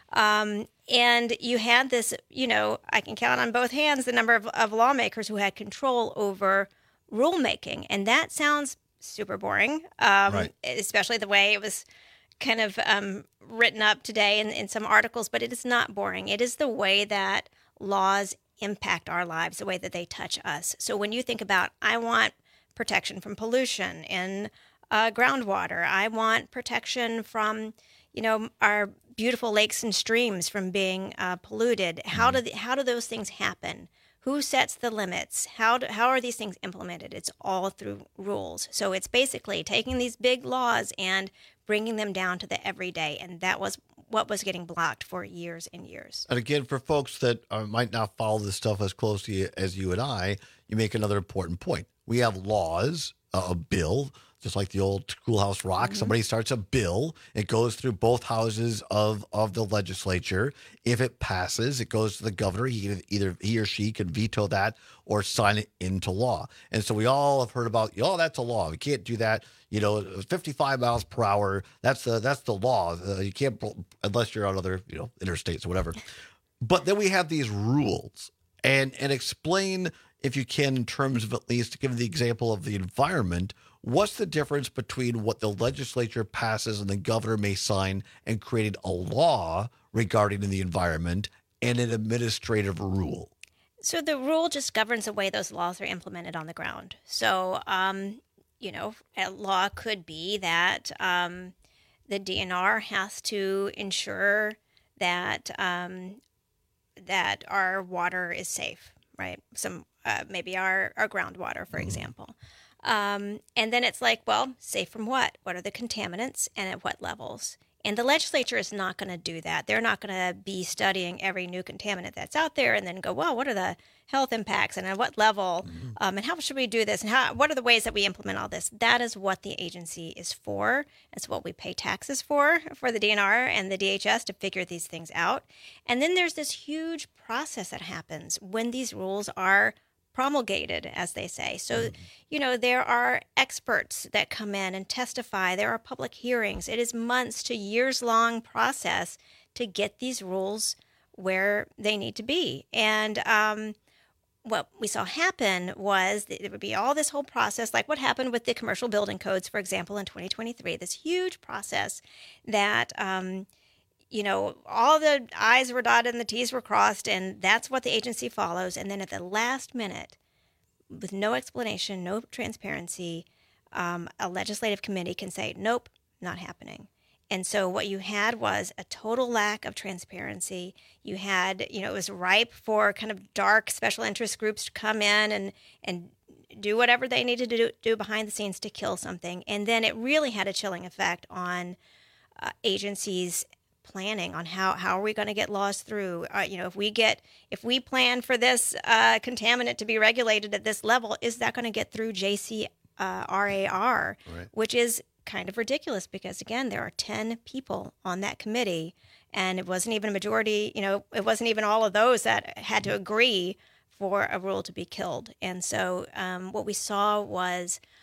Um, and you had this, you know, I can count on both hands the number of, of lawmakers who had control over rulemaking. And that sounds super boring, um, right. especially the way it was kind of um, written up today in, in some articles, but it is not boring. It is the way that laws impact our lives, the way that they touch us. So when you think about, I want protection from pollution in uh, groundwater, I want protection from, you know, our beautiful lakes and streams from being uh, polluted. Mm-hmm. How do the, how do those things happen? Who sets the limits? How do, how are these things implemented? It's all through rules. So it's basically taking these big laws and bringing them down to the everyday. And that was what was getting blocked for years and years. And again, for folks that uh, might not follow this stuff as closely as you and I, you make another important point. We have laws, uh, a bill, just like the old Schoolhouse Rock. Mm-hmm. Somebody starts a bill. It goes through both houses of, of the legislature. If it passes, it goes to the governor. He can, either he or she can veto that or sign it into law. And so we all have heard about, oh, that's a law. We can't do that. You know, fifty-five miles per hour. That's the that's the law. Uh, you can't, unless you're on other, you know, interstates or whatever. But then we have these rules, and and explain, if you can, in terms of at least give the example of the environment. What's the difference between what the legislature passes and the governor may sign and creating a law regarding the environment and an administrative rule? So the rule just governs the way those laws are implemented on the ground. So, um, you know, a law could be that um, the D N R has to ensure that um, that our water is safe, right? Some uh, maybe our, our groundwater, for mm-hmm. example. Um, and then it's like, well, safe from what? What are the contaminants and at what levels? And the legislature is not going to do that. They're not going to be studying every new contaminant that's out there and then go, well, what are the health impacts and at what level? Mm-hmm. Um, and how should we do this? And how, what are the ways that we implement all this? That is what the agency is for. It's what we pay taxes for, for the D N R and the D H S to figure these things out. And then there's this huge process that happens when these rules are promulgated, as they say. So, you know, there are experts that come in and testify. There are public hearings. It is months to years long process to get these rules where they need to be. And um, what we saw happen was that there would be all this whole process, like what happened with the commercial building codes, for example, in twenty twenty-three, this huge process that, um, you know, all the I's were dotted and the T's were crossed, and that's what the agency follows. And then at the last minute, with no explanation, no transparency, um, a legislative committee can say, nope, not happening. And so what you had was a total lack of transparency. You had, you know, it was ripe for kind of dark special interest groups to come in and, and do whatever they needed to do, do behind the scenes to kill something. And then it really had a chilling effect on uh, agencies' planning on how, how are we going to get laws through. Uh, you know, if we get if we plan for this uh, contaminant to be regulated at this level, is that going to get through J C R A R, right. Which is kind of ridiculous because, again, there are ten people on that committee, and it wasn't even a majority. You know, it wasn't even all of those that had to agree for a rule to be killed. And so um, what we saw was,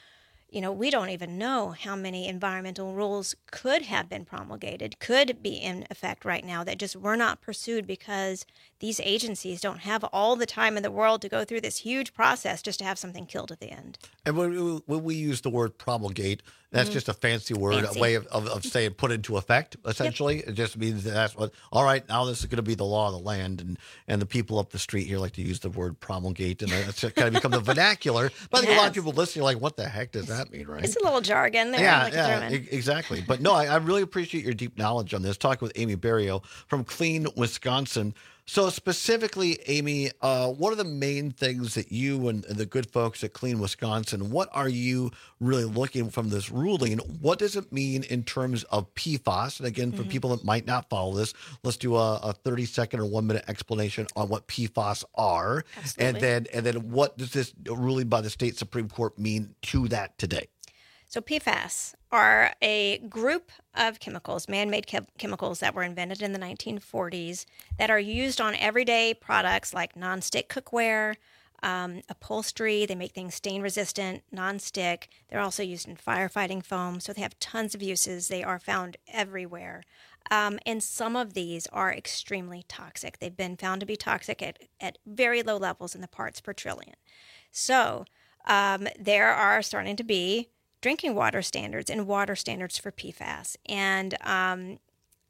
you know, we don't even know how many environmental rules could have been promulgated, could be in effect right now that just were not pursued because these agencies don't have all the time in the world to go through this huge process just to have something killed at the end. And when we, when we use the word promulgate, that's mm-hmm. just a fancy word, fancy. a way of, of, of saying put into effect, essentially. Yep. It just means that that's what, all right, now this is going to be the law of the land. And, and the people up the street here like to use the word promulgate, and that's kind of become the vernacular. But I think yes. a lot of people listening are like, what the heck does that mean, right? It's a little jargon there. Yeah, like yeah e- exactly. But no, I, I really appreciate your deep knowledge on this. Talking with Amy Barrio from Clean Wisconsin. So specifically, Amy, uh, what are the main things that you and the good folks at Clean Wisconsin, what are you really looking from this ruling? What does it mean in terms of P FAS? And again, for mm-hmm. people that might not follow this, let's do a, a thirty second or one minute explanation on what P FAS are. Absolutely. And then, and then what does this ruling by the state Supreme Court mean to that today? So P FAS are a group of chemicals, man-made chem- chemicals that were invented in the nineteen forties that are used on everyday products like nonstick cookware, um, upholstery. They make things stain-resistant, nonstick. They're also used in firefighting foam, so they have tons of uses. They are found everywhere. Um, and some of these are extremely toxic. They've been found to be toxic at, at very low levels in the parts per trillion. So um, there are starting to be drinking water standards and water standards for P FAS. And um,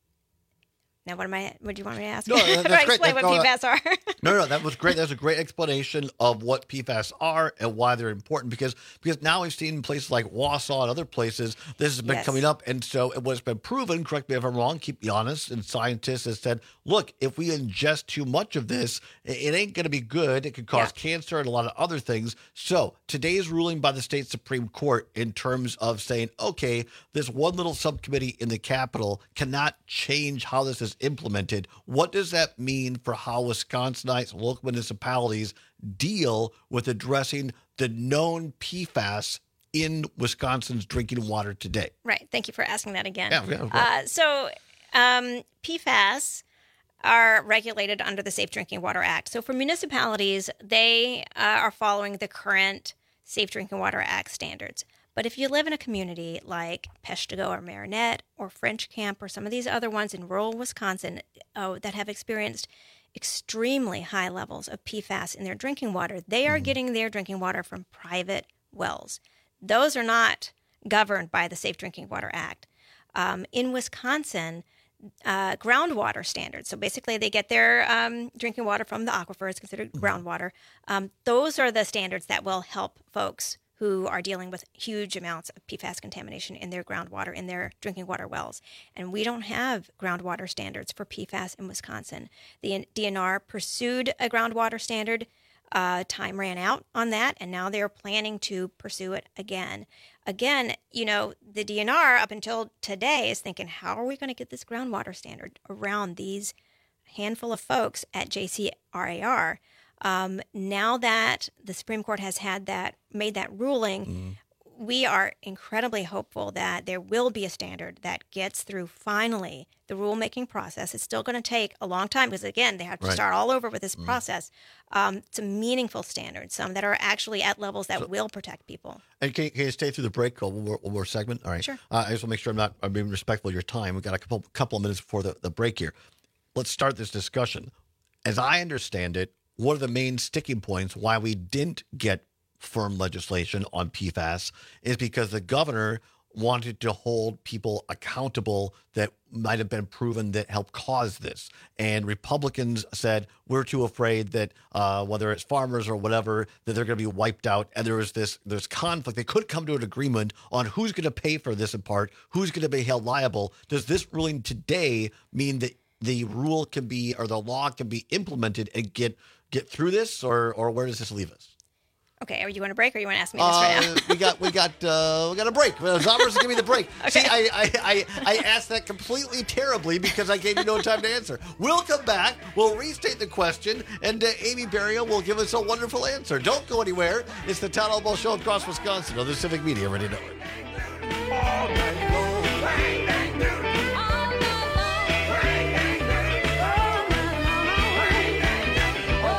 now what am I, what do you want me to ask? No, that's or great. explain That's, what no, P FAS are? no, no, that was great. That's a great explanation of what P FAS are and why they're important, because because now we've seen places like Wausau and other places, this has been Yes. coming up. And so what's been proven, correct me if I'm wrong, keep me honest, and scientists have said, look, if we ingest too much of this, it, it ain't going to be good. It could cause Yeah. cancer and a lot of other things. So today's ruling by the state Supreme Court in terms of saying, okay, this one little subcommittee in the Capitol cannot change how this is implemented. What does that mean for how Wisconsinites, local municipalities deal with addressing the known P FAS in Wisconsin's drinking water today? Right. Thank you for asking that again. Yeah, yeah, uh, so um, P FAS are regulated under the Safe Drinking Water Act. So for municipalities, they uh, are following the current Safe Drinking Water Act standards. But if you live in a community like Peshtigo or Marinette or French Camp or some of these other ones in rural Wisconsin uh, that have experienced extremely high levels of P FAS in their drinking water, they are getting their drinking water from private wells. Those are not governed by the Safe Drinking Water Act. Um, in Wisconsin, uh, groundwater standards, so basically they get their um, drinking water from the aquifer, it's considered groundwater. Um, those are the standards that will help folks who are dealing with huge amounts of P FAS contamination in their groundwater, in their drinking water wells. And we don't have groundwater standards for P FAS in Wisconsin. The D N R pursued a groundwater standard. Uh, time ran out on that, and now they're planning to pursue it again. Again, you know, the D N R up until today is thinking, how are we going to get this groundwater standard around these handful of folks at J C R A R? Um, now that the Supreme Court has had that, made that ruling, mm. we are incredibly hopeful that there will be a standard that gets through finally the rulemaking process. It's still going to take a long time because, again, they have to Right. start all over with this Mm. process. Um, it's a meaningful standard, some that are actually at levels that So- will protect people. And can, can you stay through the break? One more, one more segment? All right. Sure. Uh, I just want to make sure I'm not I'm being respectful of your time. We've got a couple, couple of minutes before the, the break here. Let's start this discussion. As I understand it, one of the main sticking points why we didn't get firm legislation on P FAS is because the governor wanted to hold people accountable that might have been proven that helped cause this. And Republicans said, we're too afraid that uh, whether it's farmers or whatever, that they're going to be wiped out. And there was this there's conflict. They could come to an agreement on who's going to pay for this in part, who's going to be held liable. Does this ruling today mean that the rule can be, or the law can be implemented and get get through this, or or where does this leave us? Okay, are you want a break or you want to ask me this right now? Uh, we got we got uh, we got a break. Zombers, give me the break. Okay. See, I, I I I asked that completely terribly because I gave you no time to answer. We'll come back. We'll restate the question, and uh, Amy Barrio will give us a wonderful answer. Don't go anywhere. It's the Town Hall Ball Show across Wisconsin on the Civic Media Radio Network.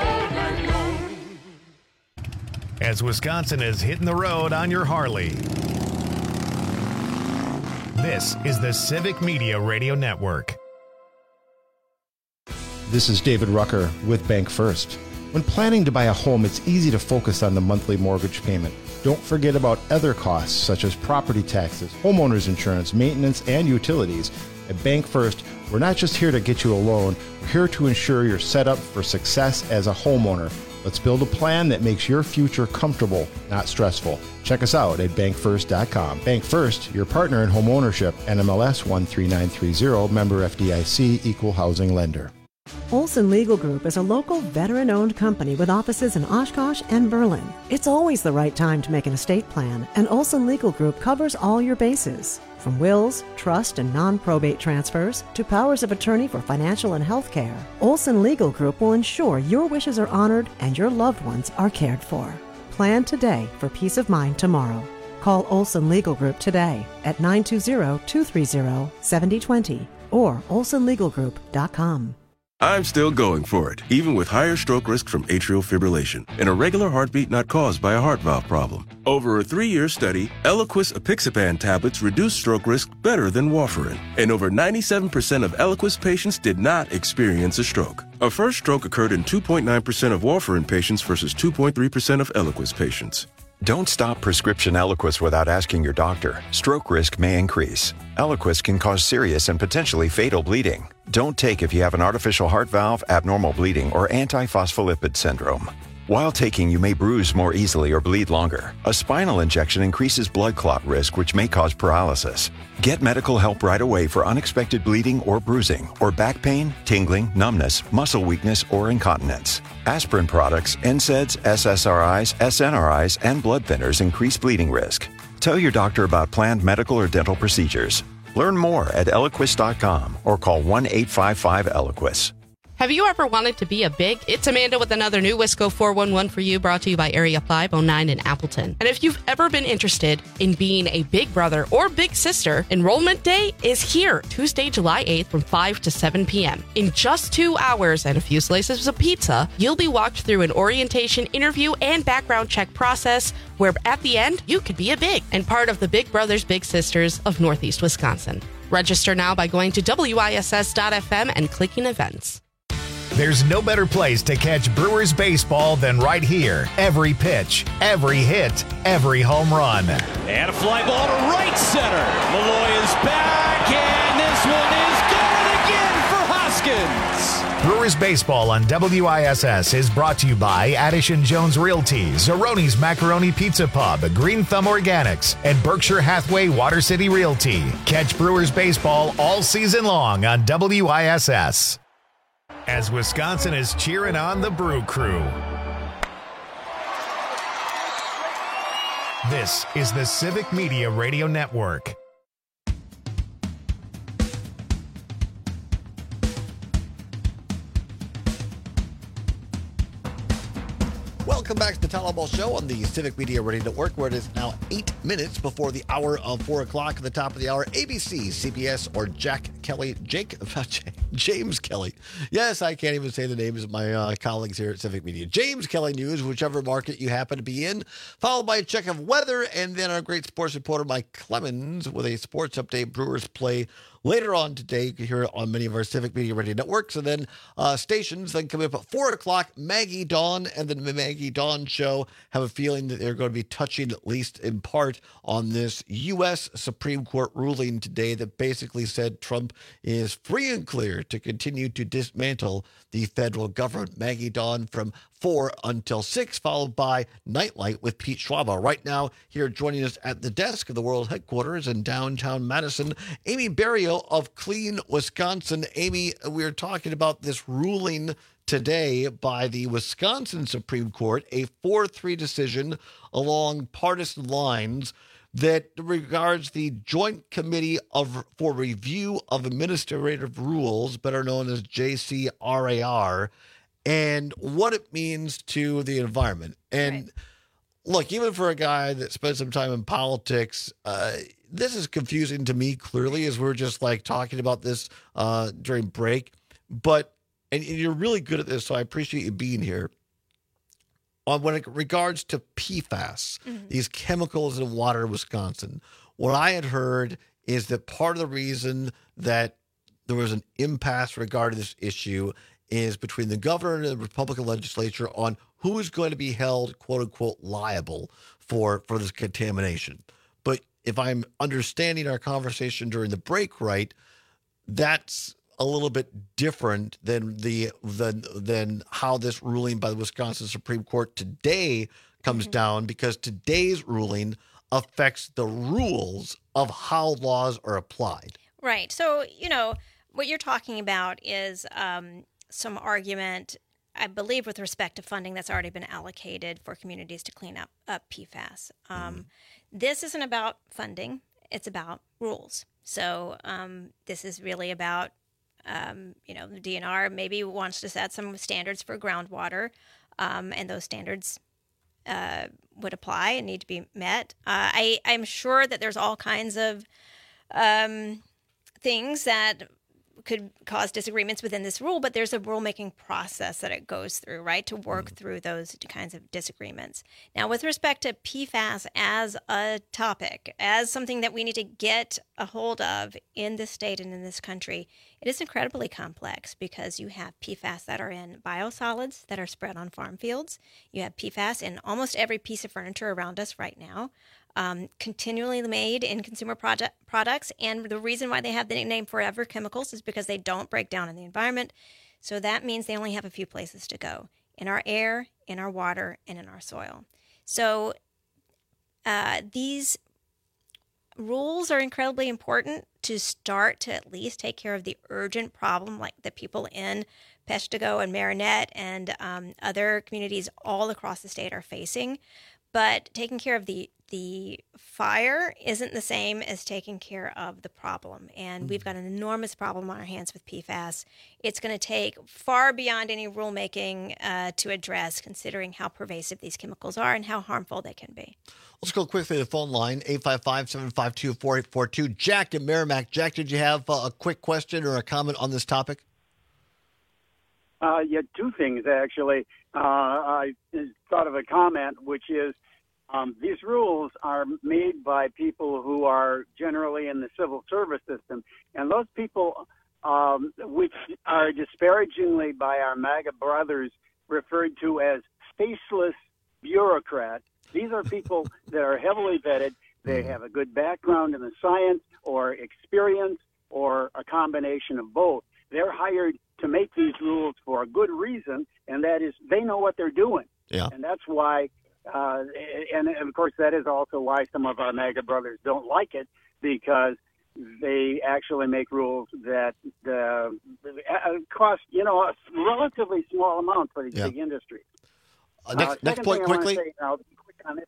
As Wisconsin is hitting the road on your Harley. This is the Civic Media Radio Network. This is David Rucker with Bank First. When planning to buy a home, it's easy to focus on the monthly mortgage payment. Don't forget about other costs such as property taxes, homeowners insurance, maintenance, and utilities. At Bank First, we're not just here to get you a loan, we're here to ensure you're set up for success as a homeowner. Let's build a plan that makes your future comfortable, not stressful. Check us out at bank first dot com. Bank First, your partner in home ownership. N M L S one three nine three zero, member F D I C, equal housing lender. Olson Legal Group is a local veteran-owned company with offices in Oshkosh and Berlin. It's always the right time to make an estate plan, and Olson Legal Group covers all your bases. From wills, trust, and non-probate transfers to powers of attorney for financial and health care, Olson Legal Group will ensure your wishes are honored and your loved ones are cared for. Plan today for peace of mind tomorrow. Call Olson Legal Group today at nine two zero, two three zero, seven zero two zero or olson legal group dot com. I'm still going for it, even with higher stroke risk from atrial fibrillation, an irregular heartbeat not caused by a heart valve problem. Over a three-year study, Eliquis apixaban tablets reduced stroke risk better than warfarin, and over ninety-seven percent of Eliquis patients did not experience a stroke. A first stroke occurred in two point nine percent of warfarin patients versus two point three percent of Eliquis patients. Don't stop prescription Eliquis without asking your doctor. Stroke risk may increase. Eliquis can cause serious and potentially fatal bleeding. Don't take if you have an artificial heart valve, abnormal bleeding, or antiphospholipid syndrome. While taking, you may bruise more easily or bleed longer. A spinal injection increases blood clot risk, which may cause paralysis. Get medical help right away for unexpected bleeding or bruising, or back pain, tingling, numbness, muscle weakness, or incontinence. Aspirin products, N SAIDs, S S R Is, S N R Is, and blood thinners increase bleeding risk. Tell your doctor about planned medical or dental procedures. Learn more at eliquis dot com or call one eight five five Eliquis. Have you ever wanted to be a big? It's Amanda with another new Wisco four one one for you, brought to you by Area five oh nine in Appleton. And if you've ever been interested in being a big brother or big sister, enrollment day is here, Tuesday, July eighth from five to seven p.m. In just two hours and a few slices of pizza, you'll be walked through an orientation, interview, and background check process where at the end, you could be a big and part of the Big Brothers Big Sisters of Northeast Wisconsin. Register now by going to W I S S dot F M and clicking events. There's no better place to catch Brewers baseball than right here. Every pitch, every hit, every home run. And a fly ball to right center. Malloy is back, and this one is going again for Hoskins. Brewers baseball on W I S S is brought to you by Addison Jones Realty, Zeroni's Macaroni Pizza Pub, Green Thumb Organics, and Berkshire Hathaway Water City Realty. Catch Brewers baseball all season long on W I S S. As Wisconsin is cheering on the Brew Crew. This is the Civic Media Radio Network. Welcome back to the Tyler Ball Show on the Civic Media Radio Network, where it is now eight minutes before the hour of four o'clock. At the top of the hour, A B C, C B S, or Jack Kelly, Jake, James Kelly. Yes, I can't even say the names of my uh, colleagues here at Civic Media. James Kelly News, whichever market you happen to be in, followed by a check of weather, and then our great sports reporter, Mike Clemens, with a sports update. Brewers play later on today. You can hear it on many of our Civic Media Radio networks. And then uh, stations then coming up at four o'clock, Maggie Dawn and the Maggie Dawn Show. Have a feeling that they're going to be touching, at least in part, on this U S Supreme Court ruling today that basically said Trump is free and clear to continue to dismantle the federal government. Maggie Dawn from four until six, followed by Nightlight with Pete Schwaba. Right now, here joining us at the desk of the World Headquarters in downtown Madison, Amy Berrio of Clean Wisconsin. Amy, we're talking about this ruling today by the Wisconsin Supreme Court, a four three decision along partisan lines that regards the Joint Committee of for Review of Administrative Rules, better known as J C R A R, and what it means to the environment. And right. Look, even for a guy that spent some time in politics, uh, this is confusing to me, clearly, as we're just like talking about this uh, during break. But, and you're really good at this, so I appreciate you being here. On when it regards to P FAS, mm-hmm. these chemicals in water in Wisconsin, what I had heard is that part of the reason that there was an impasse regarding this issue is between the governor and the Republican legislature on who is going to be held, quote unquote, liable for, for this contamination. But if I'm understanding our conversation during the break right, that's a little bit different than the than than how this ruling by the Wisconsin Supreme Court today comes mm-hmm. down, because today's ruling affects the rules of how laws are applied. Right. So, you know, what you're talking about is um, some argument, I believe, with respect to funding that's already been allocated for communities to clean up, up P FAS. Um, mm-hmm. This isn't about funding. It's about rules. So um, this is really about, um, you know, the D N R maybe wants to set some standards for groundwater, um, and those standards uh, would apply and need to be met. Uh, I, I'm sure that there's all kinds of um, things that could cause disagreements within this rule, but there's a rulemaking process that it goes through, right, to work mm. through those kinds of disagreements. Now, with respect to P FAS as a topic, as something that we need to get a hold of in this state and in this country, it is incredibly complex because you have P FAS that are in biosolids that are spread on farm fields. You have P FAS in almost every piece of furniture around us right now. Um, continually made in consumer project products. And the reason why they have the nickname Forever Chemicals is because they don't break down in the environment. So that means they only have a few places to go: in our air, in our water, and in our soil. So uh, these rules are incredibly important to start to at least take care of the urgent problem, like the people in Peshtigo and Marinette and um, other communities all across the state are facing. But taking care of the the fire isn't the same as taking care of the problem. And we've got an enormous problem on our hands with P FAS. It's going to take far beyond any rulemaking uh, to address, considering how pervasive these chemicals are and how harmful they can be. Let's go quickly to the phone line, eight five five, seven five two, four eight four two. Jack in Merrimack. Jack, did you have uh, a quick question or a comment on this topic? Uh, yeah, two things, actually. Uh, I thought of a comment, which is, Um, these rules are made by people who are generally in the civil service system, and those people, um, which are disparagingly by our MAGA brothers referred to as faceless bureaucrats, these are people that are heavily vetted. They have a good background in the science or experience or a combination of both. They're hired to make these rules for a good reason, and that is they know what they're doing. Yeah. And that's why Uh, and, and, of course, that is also why some of our MAGA brothers don't like it, because they actually make rules that uh, cost, you know, a relatively small amount for these yeah. big industries. Uh, next, uh, next point, quickly. Say, now, quick on it,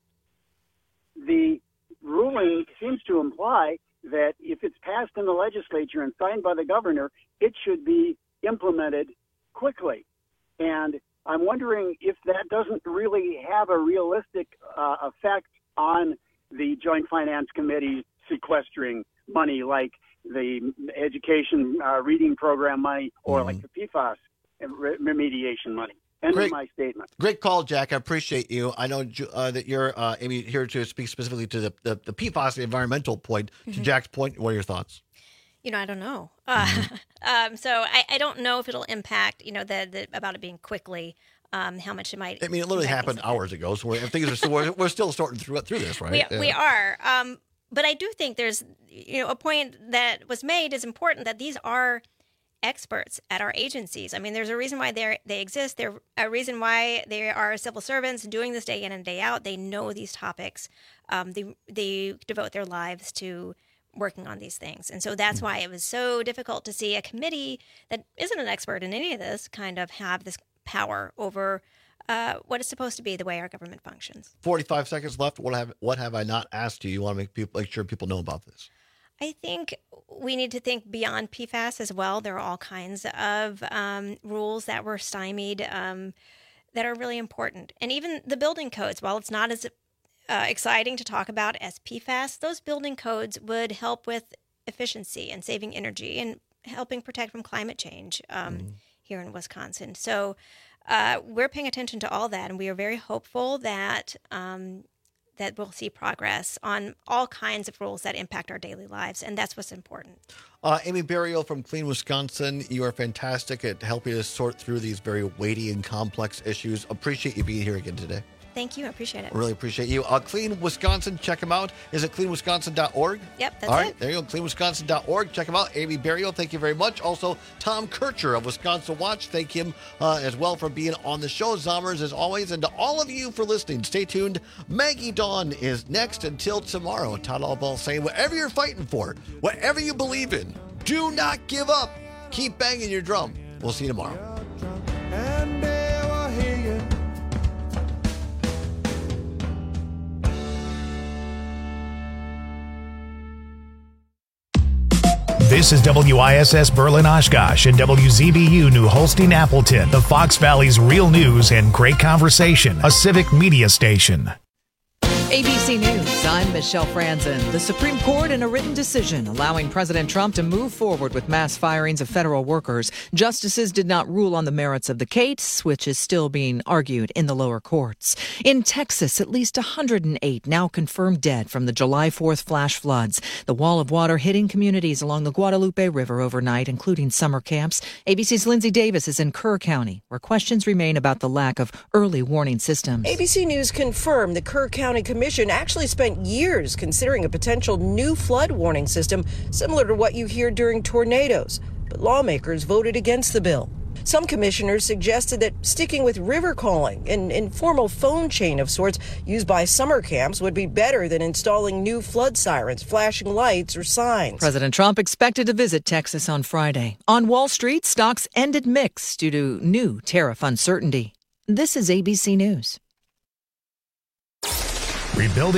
the ruling seems to imply that if it's passed in the legislature and signed by the governor, it should be implemented quickly. And I'm wondering if that doesn't really have a realistic uh, effect on the Joint Finance Committee sequestering money, like the education uh, reading program money or mm-hmm. like the P FAS remediation money. End of my statement. Great call, Jack. I appreciate you. I know uh, that you're uh, Amy, here to speak specifically to the, the, the P FAS, the environmental point. Mm-hmm. To Jack's point, what are your thoughts? You know, I don't know. Uh, um, so I, I don't know if it'll impact, you know, the, the about it being quickly, um, how much it might. I mean, it literally happened hours ago, so we're, things are still, we're, we're still sorting through through this, right? We, yeah. we are. Um, but I do think there's, you know, a point that was made is important, that these are experts at our agencies. I mean, there's a reason why they they exist. There's a reason why they are civil servants doing this day in and day out. They know these topics. Um, they they devote their lives to working on these things. And so that's why it was so difficult to see a committee that isn't an expert in any of this kind of have this power over uh, what is supposed to be the way our government functions. forty-five seconds left. What have what have I not asked you? You want to make people make sure people know about this? I think we need to think beyond P FAS as well. There are all kinds of um, rules that were stymied um, that are really important. And even the building codes, while it's not as Uh, exciting to talk about as P FAS, those building codes would help with efficiency and saving energy and helping protect from climate change um, mm. here in Wisconsin. So uh, we're paying attention to all that, and we are very hopeful that um, that we'll see progress on all kinds of rules that impact our daily lives, and that's what's important. Uh, Amy Barrio from Clean Wisconsin, you are fantastic at helping us sort through these very weighty and complex issues. Appreciate you being here again today. Thank you. I appreciate it. Really appreciate you. Uh, Clean Wisconsin, check them out. Is it clean wisconsin dot org? Yep, that's All right, it. there you go, clean wisconsin dot org. Check them out. Amy Barrio, thank you very much. Also, Tom Kircher of Wisconsin Watch, thank him uh, as well for being on the show. Zommers, as always, and to all of you for listening, stay tuned. Maggie Dawn is next until tomorrow. Todd Allball saying, whatever you're fighting for, whatever you believe in, do not give up. Keep banging your drum. We'll see you tomorrow. This is W I S S Berlin Oshkosh and W Z B U New Holstein Appleton, the Fox Valley's real news and great conversation, a civic media station. A B C News, I'm Michelle Franzen. The Supreme Court in a written decision allowing President Trump to move forward with mass firings of federal workers. Justices did not rule on the merits of the case, which is still being argued in the lower courts. In Texas, at least one hundred eight now confirmed dead from the July fourth flash floods. The wall of water hitting communities along the Guadalupe River overnight, including summer camps. A B C's Lindsay Davis is in Kerr County, where questions remain about the lack of early warning systems. A B C News confirmed the Kerr County Commission actually spent years considering a potential new flood warning system similar to what you hear during tornadoes, but lawmakers voted against the bill. Some commissioners suggested that sticking with river calling, an informal phone chain of sorts used by summer camps, would be better than installing new flood sirens, flashing lights, or signs. President Trump expected to visit Texas on Friday. On Wall Street, stocks ended mixed due to new tariff uncertainty. This is A B C News. Rebuilding